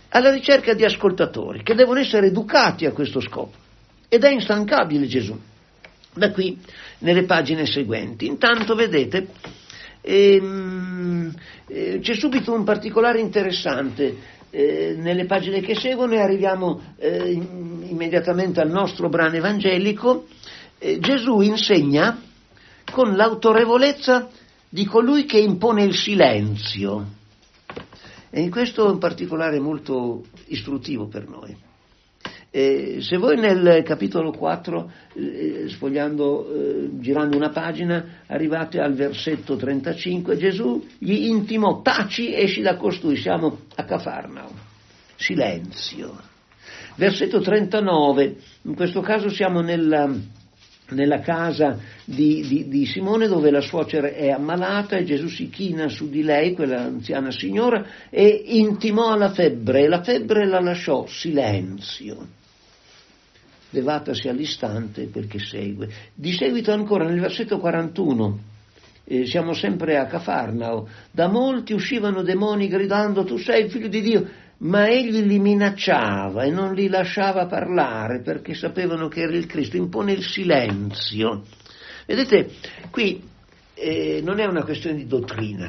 alla ricerca di ascoltatori che devono essere educati a questo scopo. Ed è instancabile Gesù. Da qui nelle pagine seguenti. Intanto vedete, ehm, eh, c'è subito un particolare interessante eh, nelle pagine che seguono e arriviamo eh, immediatamente al nostro brano evangelico. Eh, Gesù insegna con l'autorevolezza di colui che impone il silenzio. E in questo è un particolare molto istruttivo per noi. Eh, se voi nel capitolo quattro, eh, sfogliando, eh, girando una pagina, arrivate al versetto trentacinque, Gesù gli intimò: taci, esci da costui, siamo a Cafarnao. Silenzio. Versetto trentanove, in questo caso siamo nella, nella casa di, di, di Simone, dove la suocera è ammalata e Gesù si china su di lei, quella anziana signora, e intimò alla febbre, e la febbre la lasciò. Silenzio. Levatasi all'istante quel che segue. Di seguito ancora nel versetto quarantuno, eh, siamo sempre a Cafarnao, da molti uscivano demoni gridando: tu sei il figlio di Dio, ma egli li minacciava e non li lasciava parlare perché sapevano che era il Cristo. Impone il silenzio. Vedete, qui eh, non è una questione di dottrina,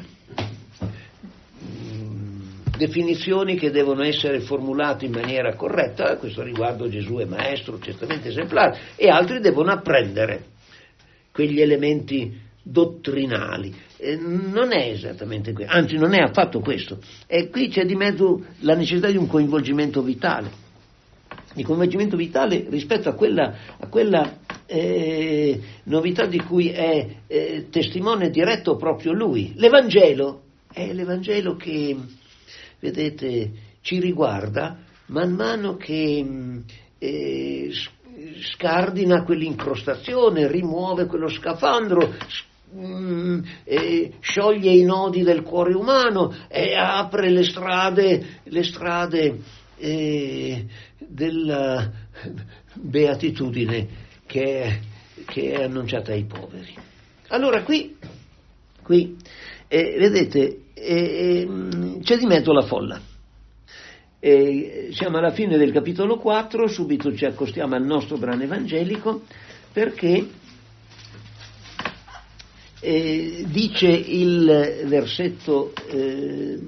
definizioni che devono essere formulate in maniera corretta. A questo riguardo Gesù è maestro, certamente esemplare, e altri devono apprendere quegli elementi dottrinali. Eh, non è esattamente questo, anzi non è affatto questo. E qui c'è di mezzo la necessità di un coinvolgimento vitale, di coinvolgimento vitale rispetto a quella, a quella eh, novità di cui è eh, testimone diretto proprio lui. L'Evangelo è l'Evangelo che, vedete, ci riguarda man mano che eh, scardina quell'incrostazione, rimuove quello scafandro, mm, eh, scioglie i nodi del cuore umano e apre le strade, le strade eh, della beatitudine che è, che è annunciata ai poveri. Allora qui, qui eh, vedete, E, e, c'è di mezzo la folla. E siamo alla fine del capitolo quattro, subito ci accostiamo al nostro brano evangelico, perché eh, dice il versetto eh,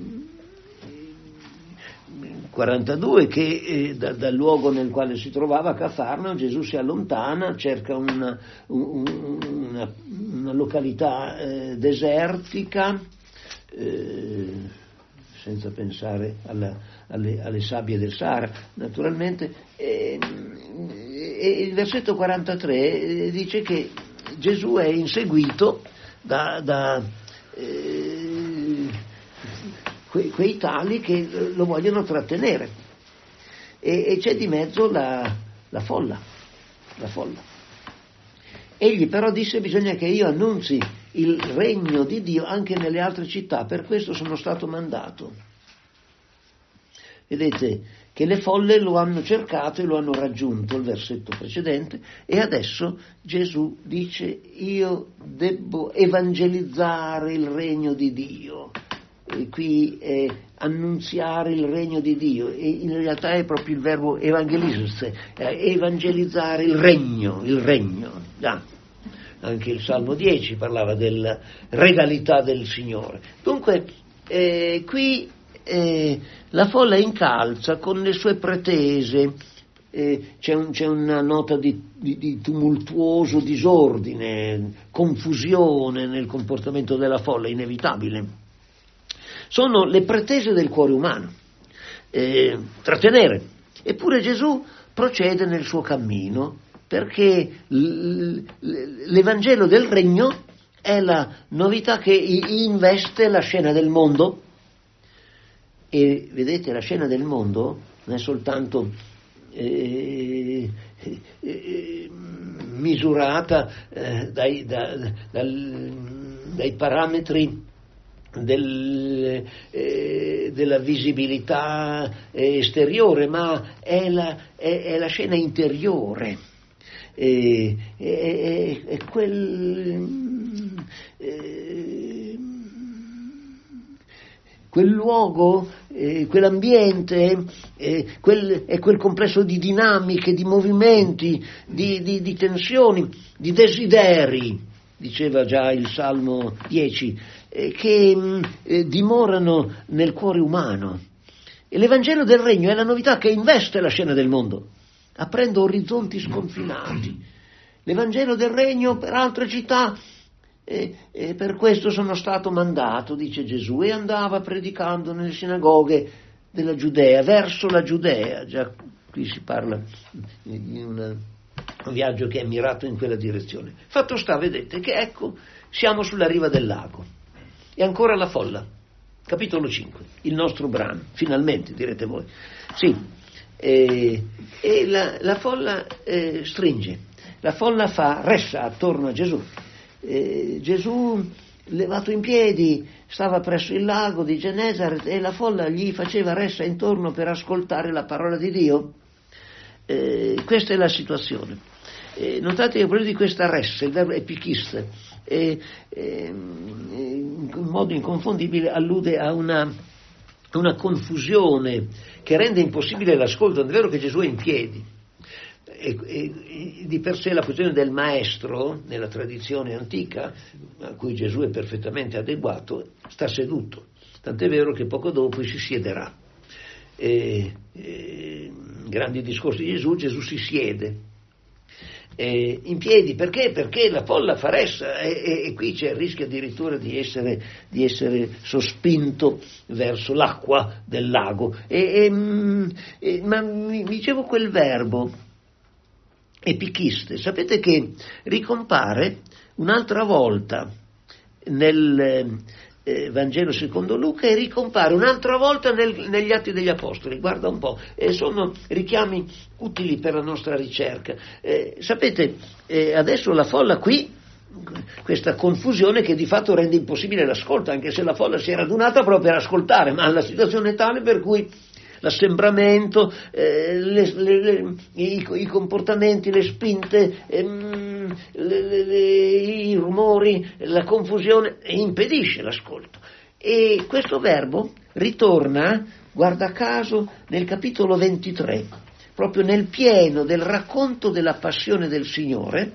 quarantadue che eh, da, dal luogo nel quale si trovava, Cafarnao, Gesù si allontana, cerca una, una, una località eh, desertica, Eh, senza pensare alla, alle, alle sabbie del Sahara, naturalmente. E, e il versetto quarantatré dice che Gesù è inseguito da, da eh, que, quei tali che lo vogliono trattenere, e, e c'è di mezzo la, la folla, la folla. Egli però disse: bisogna che io annunzi il regno di Dio anche nelle altre città, per questo sono stato mandato. Vedete che le folle lo hanno cercato e lo hanno raggiunto, il versetto precedente, e adesso Gesù dice: io debbo evangelizzare il regno di Dio. E qui è annunziare il regno di Dio, e in realtà è proprio il verbo evangelizzare, evangelizzare il regno, il regno, già. Anche il Salmo dieci parlava della regalità del Signore. Dunque, eh, qui eh, la folla incalza con le sue pretese, eh, c'è, un, c'è una nota di, di, di tumultuoso disordine, confusione nel comportamento della folla, inevitabile. Sono le pretese del cuore umano, eh, trattenere. Eppure Gesù procede nel suo cammino, perché l'Evangelo del Regno è la novità che investe la scena del mondo. E vedete, la scena del mondo non è soltanto eh, eh, misurata eh, dai, da, dal, dai parametri del, eh, della visibilità esteriore, ma è la, è, è la scena interiore. È, è, è quel, è, quel luogo eh, quell'ambiente eh, quel, e quel complesso di dinamiche, di movimenti, di, di, di tensioni, di desideri, diceva già il Salmo dieci, eh, che mh, eh, dimorano nel cuore umano. E l'Evangelo del Regno è la novità che investe la scena del mondo, aprendo orizzonti sconfinati. L'Evangelo del Regno per altre città, e, e per questo sono stato mandato, dice Gesù, e andava predicando nelle sinagoghe della Giudea, verso la Giudea. Già qui si parla di una, un viaggio che è mirato in quella direzione. Fatto sta, vedete, che ecco, siamo sulla riva del lago, e ancora la folla. Capitolo cinque, il nostro brano, finalmente, direte voi. Sì, e, e la, la folla eh, stringe, la folla fa ressa attorno a Gesù. Eh, Gesù, levato in piedi, stava presso il lago di Genesaret e la folla gli faceva ressa intorno per ascoltare la parola di Dio. Eh, questa è la situazione. Eh, notate che proprio di questa ressa, il verbo epichiste, eh, eh, in modo inconfondibile allude a una, una confusione che rende impossibile l'ascolto. È vero che Gesù è in piedi, e, e, e di per sé la posizione del maestro nella tradizione antica, a cui Gesù è perfettamente adeguato, sta seduto, tant'è vero che poco dopo si siederà. E, e, grandi discorsi di Gesù, Gesù si siede eh, in piedi, perché? Perché la folla fa ressa e, e, e qui c'è il rischio addirittura di essere, di essere sospinto verso l'acqua del lago. E, e, e, ma mi dicevo quel verbo epichiste, sapete che ricompare un'altra volta nel eh, Vangelo secondo Luca e ricompare un'altra volta nel, negli Atti degli Apostoli. Guarda un po', eh, sono richiami utili per la nostra ricerca. Eh, sapete, eh, adesso la folla qui, questa confusione che di fatto rende impossibile l'ascolto, anche se la folla si è radunata proprio per ascoltare, ma la situazione è tale per cui l'assembramento, eh, le, le, le, i, i comportamenti, le spinte, ehm, le, le, i rumori, la confusione impedisce l'ascolto. E questo verbo ritorna, guarda caso, nel capitolo ventitré, proprio nel pieno del racconto della passione del Signore,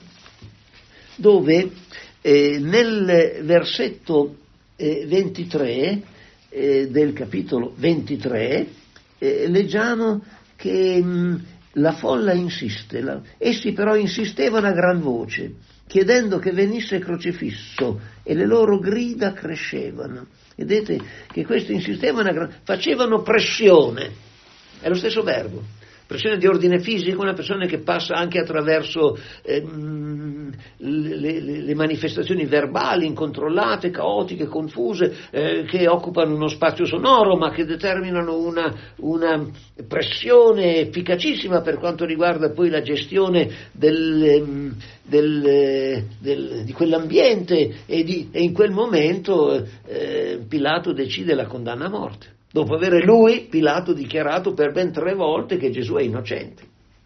dove eh, nel versetto eh, ventitré eh, del capitolo ventitré Eh, leggiamo che mh, la folla insiste, la, essi però insistevano a gran voce, chiedendo che venisse crocifisso, e le loro grida crescevano. Vedete che questi insistevano a gran, facevano pressione, è lo stesso verbo, pressione di ordine fisico, una pressione che passa anche attraverso ehm, le, le, le manifestazioni verbali incontrollate, caotiche, confuse, eh, che occupano uno spazio sonoro ma che determinano una, una pressione efficacissima per quanto riguarda poi la gestione del, del, del, di quell'ambiente e, di, e in quel momento eh, Pilato decide la condanna a morte, dopo avere lui, Pilato, dichiarato per ben tre volte che Gesù è innocente.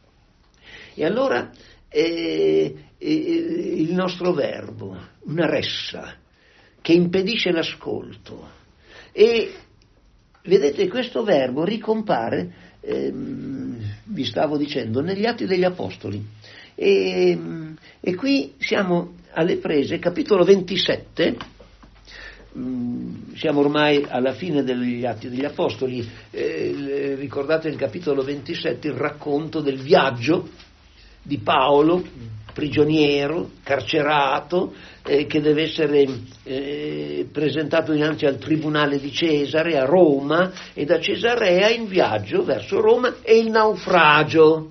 E allora eh, eh, il nostro verbo, una ressa che impedisce l'ascolto. E vedete, questo verbo ricompare, ehm, vi stavo dicendo, negli Atti degli Apostoli. E, e qui siamo alle prese, capitolo ventisette, siamo ormai alla fine degli Atti degli Apostoli, eh, ricordate il capitolo ventisette, il racconto del viaggio di Paolo, prigioniero, carcerato, eh, che deve essere eh, presentato dinanzi al tribunale di Cesare a Roma, e da Cesarea in viaggio verso Roma, e il naufragio,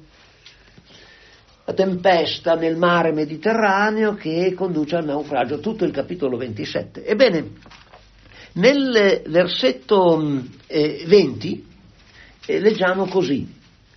la tempesta nel mare Mediterraneo che conduce al naufragio, tutto il capitolo ventisette. Ebbene, nel versetto eh, venti eh, leggiamo così: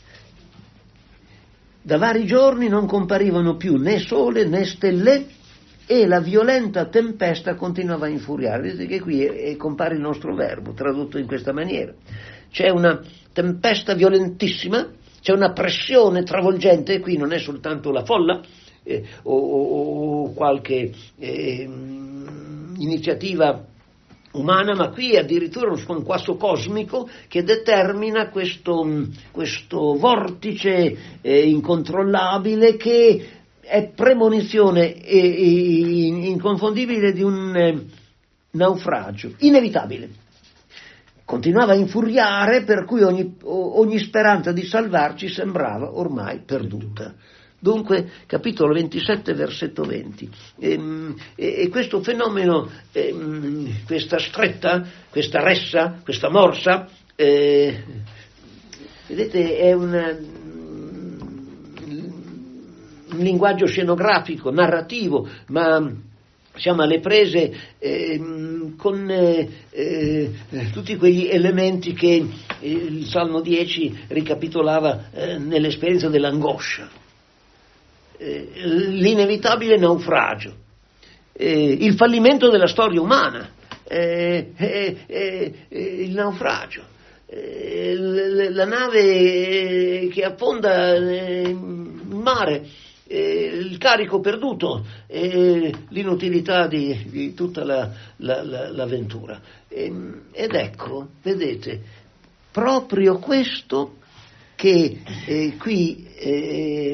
da vari giorni non comparivano più né sole né stelle, e la violenta tempesta continuava a infuriare. Vedete che qui è, è, compare il nostro verbo tradotto in questa maniera. C'è una tempesta violentissima, c'è una pressione travolgente, e qui non è soltanto la folla eh, o, o, o qualche eh, iniziativa umana, ma qui è addirittura un conquasso cosmico che determina questo, questo vortice eh, incontrollabile che è premonizione e, e, inconfondibile di un eh, naufragio inevitabile. Continuava a infuriare, per cui ogni, ogni speranza di salvarci sembrava ormai perduta. Dunque, capitolo ventisette, versetto venti. E, e, e questo fenomeno, e, questa stretta, questa ressa, questa morsa, eh, vedete, è una, un linguaggio scenografico, narrativo, ma siamo alle prese eh, con eh, eh, tutti quegli elementi che eh, il Salmo dieci ricapitolava eh, nell'esperienza dell'angoscia. Eh, l'inevitabile naufragio, eh, il fallimento della storia umana, eh, eh, eh, eh, il naufragio, eh, l- la nave che affonda in mare, eh, il carico perduto, eh, l'inutilità di, di tutta la, la, la, l'avventura. Eh, ed ecco, vedete, proprio questo che eh, qui eh,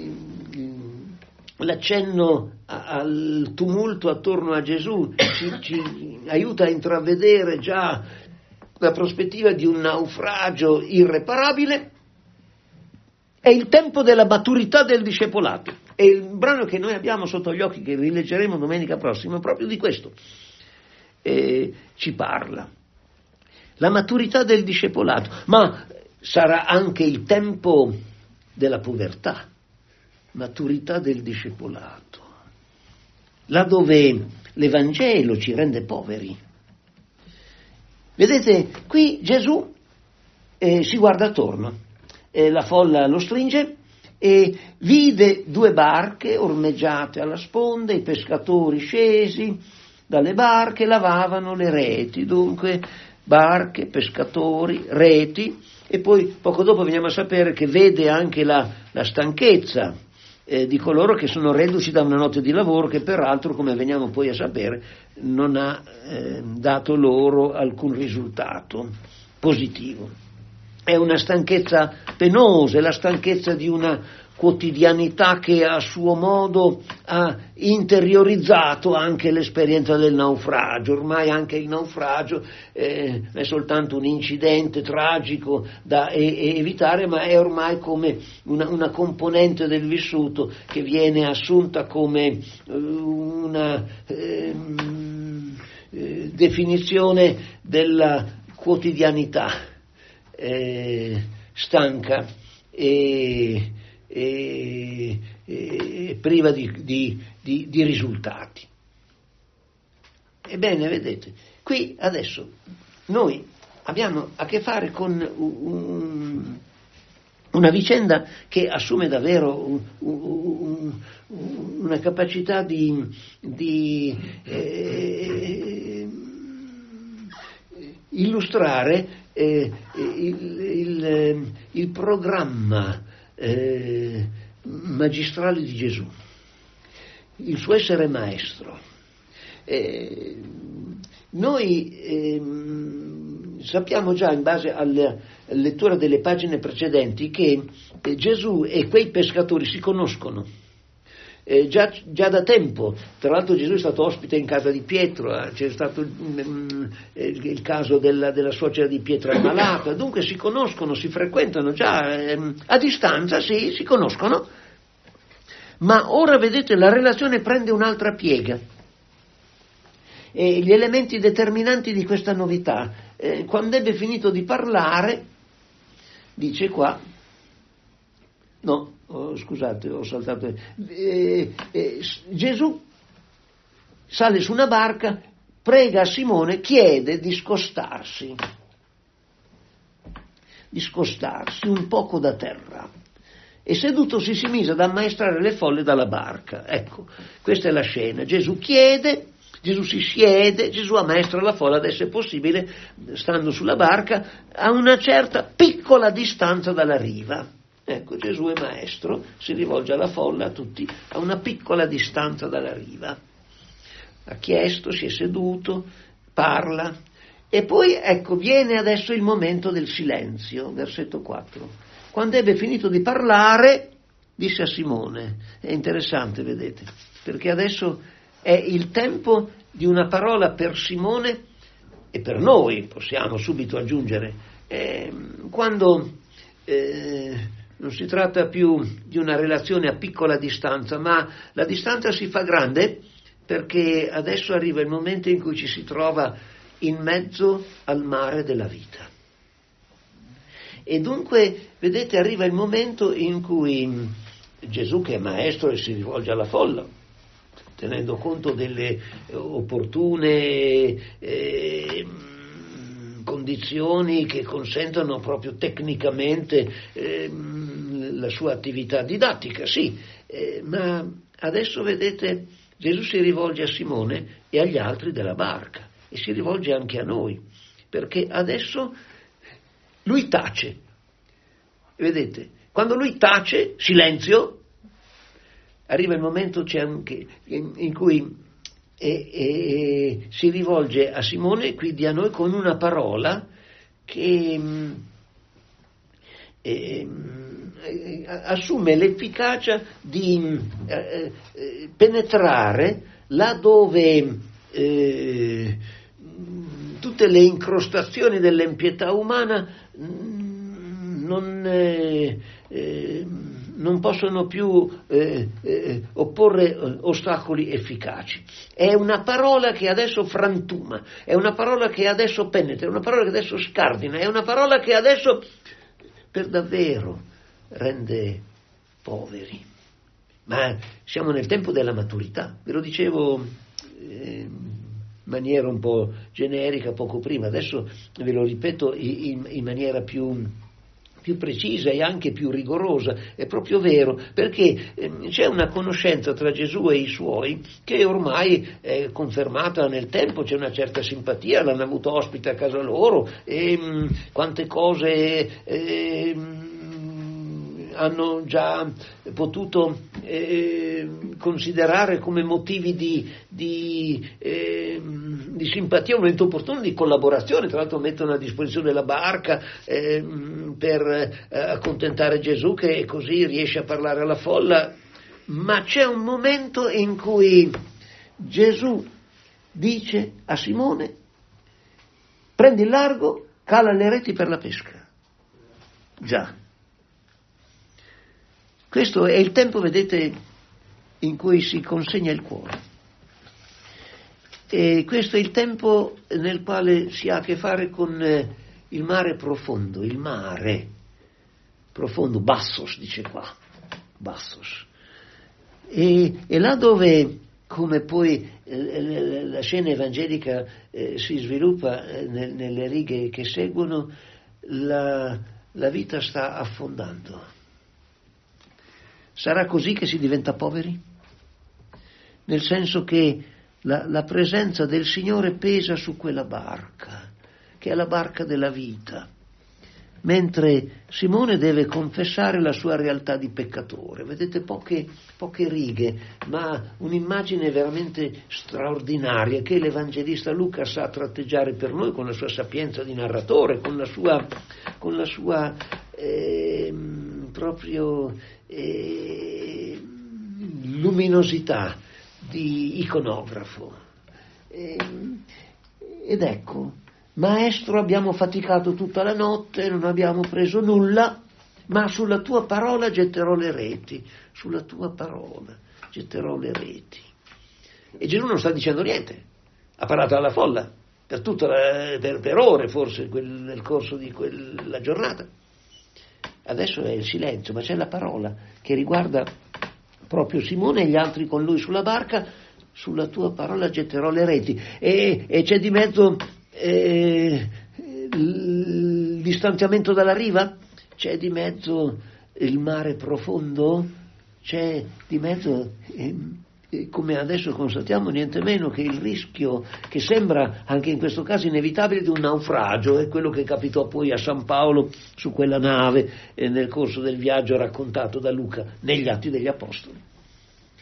l'accenno al tumulto attorno a Gesù ci, ci aiuta a intravedere già la prospettiva di un naufragio irreparabile. È il tempo della maturità del discepolato. E il brano che noi abbiamo sotto gli occhi, che rileggeremo domenica prossima, proprio di questo eh, ci parla. La maturità del discepolato, ma sarà anche il tempo della povertà, maturità del discepolato, là dove l'Evangelo ci rende poveri. Vedete, qui Gesù eh, si guarda attorno, eh, la folla lo stringe e vide due barche ormeggiate alla sponda, i pescatori scesi dalle barche lavavano le reti, dunque barche, pescatori, reti, e poi poco dopo veniamo a sapere che vede anche la, la stanchezza eh, di coloro che sono reduci da una notte di lavoro che peraltro, come veniamo poi a sapere, non ha eh, dato loro alcun risultato positivo. È una stanchezza penosa, è la stanchezza di una quotidianità che a suo modo ha interiorizzato anche l'esperienza del naufragio. Ormai anche il naufragio eh, è soltanto un incidente tragico da e- e evitare, ma è ormai come una, una componente del vissuto che viene assunta come uh, una eh, eh, definizione della quotidianità eh, stanca e E, e priva di, di, di, di risultati. Ebbene, vedete, qui adesso noi abbiamo a che fare con un, una vicenda che assume davvero un, un, una capacità di, di eh, illustrare eh, il, il, il programma Eh, magistrale di Gesù, il suo essere maestro. Eh, noi eh, sappiamo già, in base alla lettura delle pagine precedenti, che eh, Gesù e quei pescatori si conoscono. Eh, già, già da tempo, tra l'altro Gesù è stato ospite in casa di Pietro, eh, c'è stato mm, il, il caso della, della suocera di Pietro ammalata, dunque si conoscono, si frequentano già eh, a distanza, sì, si conoscono, ma ora vedete la relazione prende un'altra piega. E gli elementi determinanti di questa novità, eh, quando ebbe finito di parlare, dice qua, no, Oh, scusate, ho saltato. Eh, eh, Gesù sale su una barca, prega a Simone, chiede di scostarsi, di scostarsi un poco da terra. E sedutosi si mise ad ammaestrare le folle dalla barca. Ecco, questa è la scena. Gesù chiede, Gesù si siede, Gesù ammaestra la folla, adesso è possibile, stando sulla barca, a una certa piccola distanza dalla riva. Ecco, Gesù è maestro, si rivolge alla folla, a tutti, a una piccola distanza dalla riva. Ha chiesto, si è seduto, parla, e poi ecco viene adesso il momento del silenzio, versetto quattro. Quando ebbe finito di parlare, disse a Simone. È interessante, vedete, perché adesso è il tempo di una parola per Simone e per noi, possiamo subito aggiungere, eh, quando eh, non si tratta più di una relazione a piccola distanza, ma la distanza si fa grande, perché adesso arriva il momento in cui ci si trova in mezzo al mare della vita. E dunque, vedete, arriva il momento in cui Gesù, che è maestro e si rivolge alla folla, tenendo conto delle opportune eh, condizioni che consentono proprio tecnicamente eh, la sua attività didattica, sì, eh, ma adesso vedete Gesù si rivolge a Simone e agli altri della barca e si rivolge anche a noi, perché adesso lui tace, vedete, quando lui tace, silenzio, arriva il momento c'è anche in, in cui e, e, si rivolge a Simone, quindi a noi, con una parola che e, e, assume l'efficacia di eh, eh, penetrare là dove eh, tutte le incrostazioni dell'impietà umana non eh, eh, non possono più eh, eh, opporre eh, ostacoli efficaci. È una parola che adesso frantuma, è una parola che adesso penetra, è una parola che adesso scardina, è una parola che adesso per davvero rende poveri. Ma siamo nel tempo della maturità, ve lo dicevo eh, in maniera un po' generica poco prima, adesso ve lo ripeto in, in maniera più più precisa e anche più rigorosa. È proprio vero, perché eh, c'è una conoscenza tra Gesù e i suoi che ormai è confermata nel tempo, c'è una certa simpatia, l'hanno avuto ospite a casa loro e mh, quante cose eh, mh, hanno già potuto eh, considerare come motivi di, di, eh, di simpatia, un momento opportuno di collaborazione. Tra l'altro mettono a disposizione la barca eh, per eh, accontentare Gesù, che così riesce a parlare alla folla. Ma c'è un momento in cui Gesù dice a Simone: prendi il largo, cala le reti per la pesca. Già. Questo è il tempo, vedete, in cui si consegna il cuore. E questo è il tempo nel quale si ha a che fare con eh, il mare profondo, il mare profondo, bassos, dice qua, bassos. E, e là dove, come poi eh, la scena evangelica eh, si sviluppa eh, nel, nelle righe che seguono, la, la vita sta affondando. Sarà così che si diventa poveri? Nel senso che la, la presenza del Signore pesa su quella barca, che è la barca della vita, mentre Simone deve confessare la sua realtà di peccatore. Vedete, poche, poche righe, ma un'immagine veramente straordinaria che l'Evangelista Luca sa tratteggiare per noi con la sua sapienza di narratore, con la sua, con la sua eh, proprio eh, luminosità di iconografo. Eh, ed ecco, Maestro, abbiamo faticato tutta la notte, non abbiamo preso nulla, ma sulla tua parola getterò le reti, sulla tua parola getterò le reti. E Gesù non sta dicendo niente, ha parlato alla folla per, tutta la, per, per ore forse quel, nel corso di quella giornata. Adesso è il silenzio, ma c'è la parola che riguarda proprio Simone e gli altri con lui sulla barca: sulla tua parola getterò le reti. E, e c'è di mezzo eh, il distanziamento dalla riva, c'è di mezzo il mare profondo, c'è di mezzo, eh, come adesso constatiamo, niente meno che il rischio, che sembra anche in questo caso inevitabile, di un naufragio. È quello che capitò poi a San Paolo su quella nave eh, nel corso del viaggio raccontato da Luca negli Atti degli Apostoli.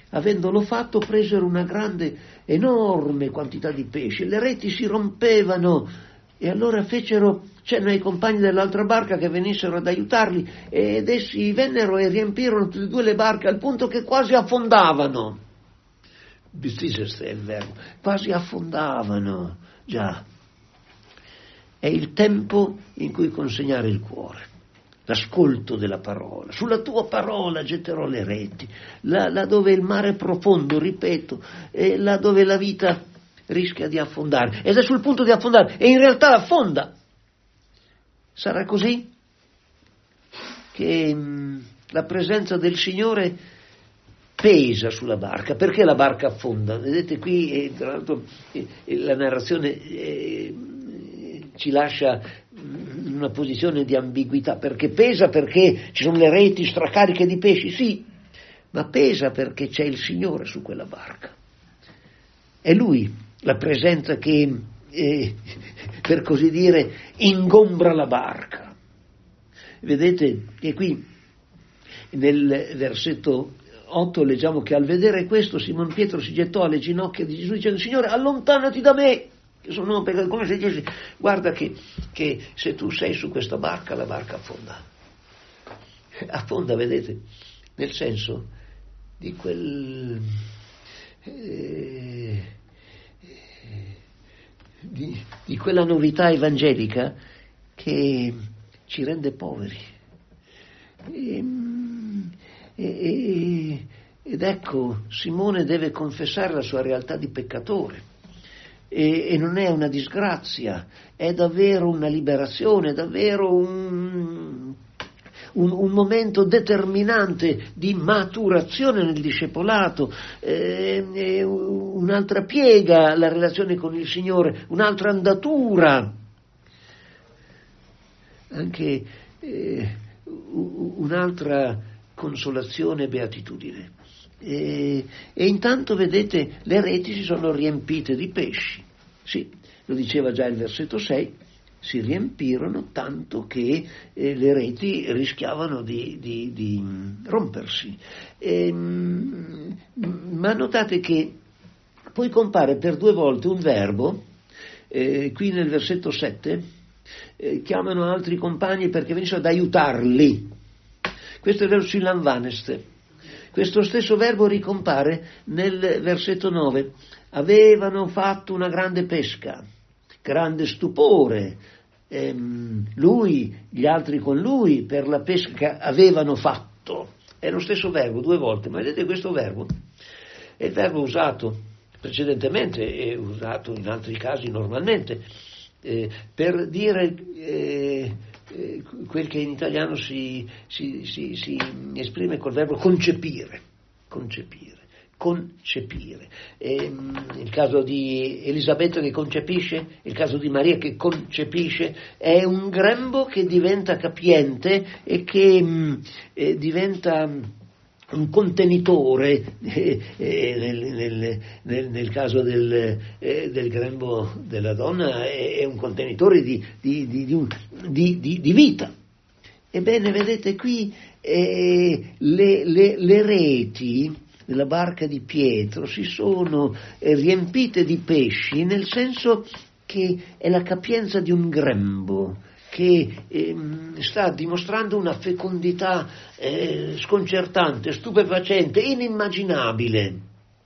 avendolo fatto, presero una grande, enorme quantità di pesci, le reti si rompevano, e allora fecero cenno ai compagni dell'altra barca che venissero ad aiutarli, ed essi vennero e riempirono tutte e due le barche al punto che quasi affondavano. Bistisest è il verbo, quasi affondavano, già. È il tempo in cui consegnare il cuore, l'ascolto della parola. Sulla tua parola getterò le reti, là, là dove il mare è profondo, ripeto, e là dove la vita rischia di affondare, ed è sul punto di affondare, e in realtà affonda. Sarà così che mh, la presenza del Signore pesa sulla barca, perché la barca affonda. Vedete qui, eh, tra l'altro, eh, la narrazione eh, ci lascia in una posizione di ambiguità, perché pesa perché ci sono le reti stracariche di pesci, sì, ma pesa perché c'è il Signore su quella barca. È Lui la presenza che, eh, per così dire, ingombra la barca. Vedete che qui nel versetto otto leggiamo che al vedere questo Simon Pietro si gettò alle ginocchia di Gesù dicendo: Signore, allontanati da me, che sono, perché come se dici, guarda che, che se tu sei su questa barca, la barca affonda. Affonda, vedete, nel senso di quel eh, Di, di quella novità evangelica che ci rende poveri. E, e, ed ecco, Simone deve confessare la sua realtà di peccatore, e, e non è una disgrazia, è davvero una liberazione, è davvero un, un, un momento determinante di maturazione nel discepolato, eh, eh, un'altra piega la relazione con il Signore, un'altra andatura, anche eh, un'altra consolazione e beatitudine. E, e intanto, vedete, le reti si sono riempite di pesci. Sì, lo diceva già il versetto sei, si riempirono tanto che eh, le reti rischiavano di, di, di rompersi. E, ma notate che poi compare per due volte un verbo, eh, qui nel versetto sette, eh, chiamano altri compagni perché venissero ad aiutarli. Questo è il verbo silanvaneste. Questo stesso verbo ricompare nel versetto nove. Avevano fatto una grande pesca, grande stupore, ehm, lui, gli altri con lui, per la pesca che avevano fatto. È lo stesso verbo due volte, ma vedete questo verbo? È il verbo usato precedentemente e usato in altri casi normalmente, eh, per dire eh, eh, quel che in italiano si, si, si, si esprime col verbo concepire, concepire, concepire. Eh, il caso di Elisabetta che concepisce, il caso di Maria che concepisce, è un grembo che diventa capiente e che mh, eh, diventa un contenitore, eh, eh, nel, nel, nel, nel caso del, eh, del grembo della donna è, è un contenitore di, di, di, di, un, di, di, di vita. Ebbene, vedete qui eh, le, le, le reti della barca di Pietro si sono eh, riempite di pesci, nel senso che è la capienza di un grembo che eh, sta dimostrando una fecondità eh, sconcertante, stupefacente, inimmaginabile.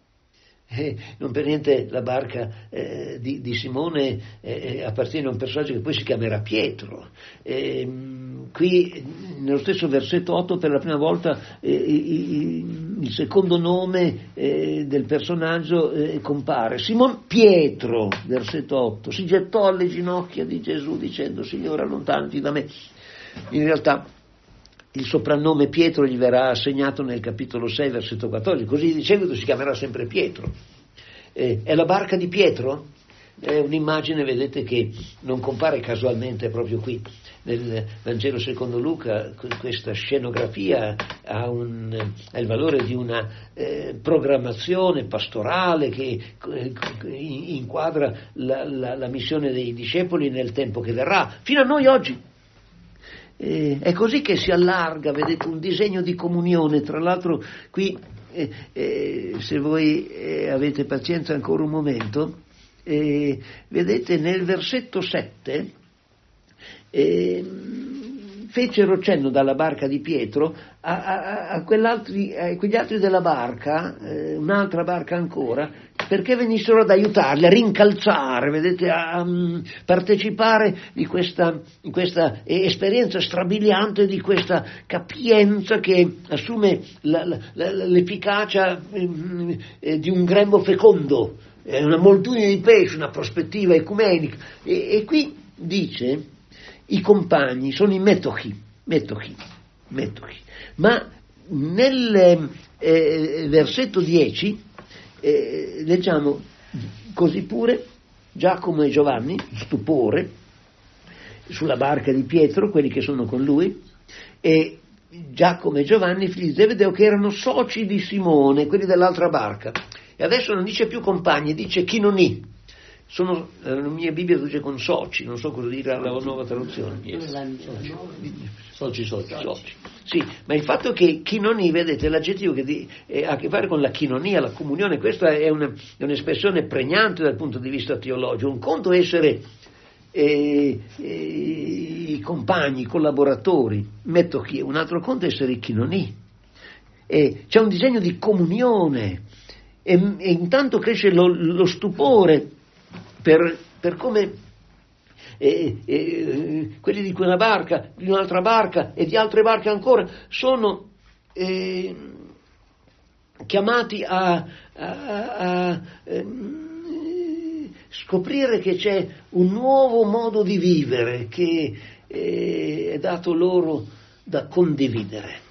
Eh, non per niente la barca eh, di, di Simone eh, appartiene a un personaggio che poi si chiamerà Pietro. Eh, qui nello stesso versetto otto per la prima volta eh, il, il secondo nome eh, del personaggio eh, compare. Simon Pietro, versetto otto, si gettò alle ginocchia di Gesù dicendo: Signore, allontanati da me. In realtà il soprannome Pietro gli verrà assegnato nel capitolo sei, versetto quattordici, così di seguito si chiamerà sempre Pietro. Eh, è la barca di Pietro? È un'immagine, vedete, che non compare casualmente proprio qui. Nel Vangelo secondo Luca questa scenografia ha, un, ha il valore di una eh, programmazione pastorale che eh, inquadra la, la, la missione dei discepoli nel tempo che verrà, fino a noi oggi. Eh, è così che si allarga, vedete, un disegno di comunione. Tra l'altro qui eh, eh, se voi eh, avete pazienza ancora un momento, eh, vedete nel versetto sette, eh, fecero cenno dalla barca di Pietro a, a, a, quell'altri, a quegli altri della barca, eh, un'altra barca ancora, perché venissero ad aiutarli, a rincalzare, vedete, a, a partecipare di questa, di questa esperienza strabiliante, di questa capienza che assume la, la, la, l'efficacia eh, di un grembo fecondo, eh, una moltitudine di pesci, una prospettiva ecumenica. E, e qui dice, i compagni sono i metochi, metochi, metochi. Ma nel eh, versetto dieci eh, leggiamo così pure Giacomo e Giovanni, stupore, sulla barca di Pietro, quelli che sono con lui, e Giacomo e Giovanni, figli di Zebedeo, che erano soci di Simone, quelli dell'altra barca. E adesso non dice più compagni, dice chinoni. Sono, la mia Bibbia dice con soci, non so cosa dire la nuova traduzione. Soci, soci, soci. Sì, ma il fatto che chinoni, vedete, l'aggettivo che di, eh, ha a che fare con la chinonia, la comunione, questa è, una, è un'espressione pregnante dal punto di vista teologico. Un conto è essere eh, eh, i compagni, i collaboratori, metto chi, un altro conto è essere i chinoni. E c'è un disegno di comunione e, e intanto cresce lo, lo stupore per, per come eh, eh, quelli di quella barca, di un'altra barca e di altre barche ancora sono eh, chiamati a, a, a, a eh, scoprire che c'è un nuovo modo di vivere che eh, è dato loro da condividere.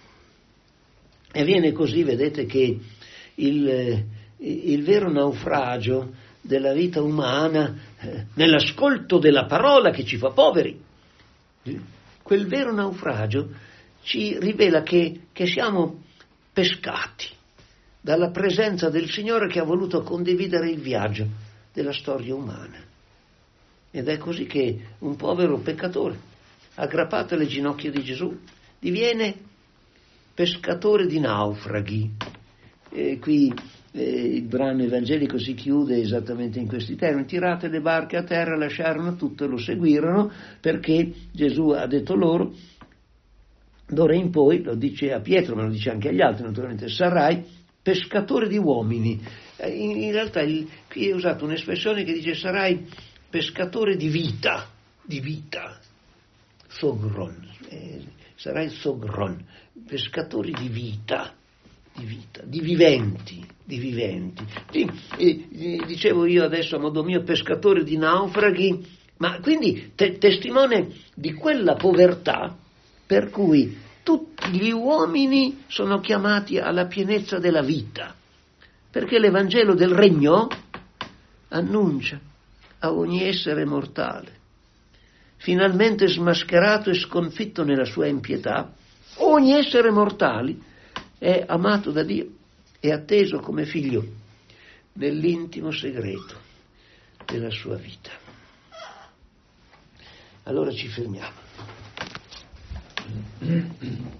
E viene così, vedete, che il, il vero naufragio della vita umana, eh, nell'ascolto della parola che ci fa poveri, quel vero naufragio ci rivela che, che siamo pescati dalla presenza del Signore che ha voluto condividere il viaggio della storia umana. Ed è così che un povero peccatore, aggrappato alle ginocchia di Gesù, diviene pescatore di naufraghi. E qui eh, il brano evangelico si chiude esattamente in questi termini: tirate le barche a terra, lasciarono tutto e lo seguirono, perché Gesù ha detto loro, d'ora in poi, lo dice a Pietro ma lo dice anche agli altri naturalmente, sarai pescatore di uomini. Eh, in, in realtà il, qui è usata un'espressione che dice sarai pescatore di vita, di vita, sogron, eh, sarai sogron, pescatori di vita, di vita, di viventi, di viventi. Sì, eh, dicevo io adesso a modo mio pescatore di naufraghi, ma quindi te- testimone di quella povertà per cui tutti gli uomini sono chiamati alla pienezza della vita, perché l'Evangelo del Regno annuncia a ogni essere mortale, finalmente smascherato e sconfitto nella sua impietà, ogni essere mortale è amato da Dio, è atteso come figlio nell'intimo segreto della sua vita. Allora ci fermiamo.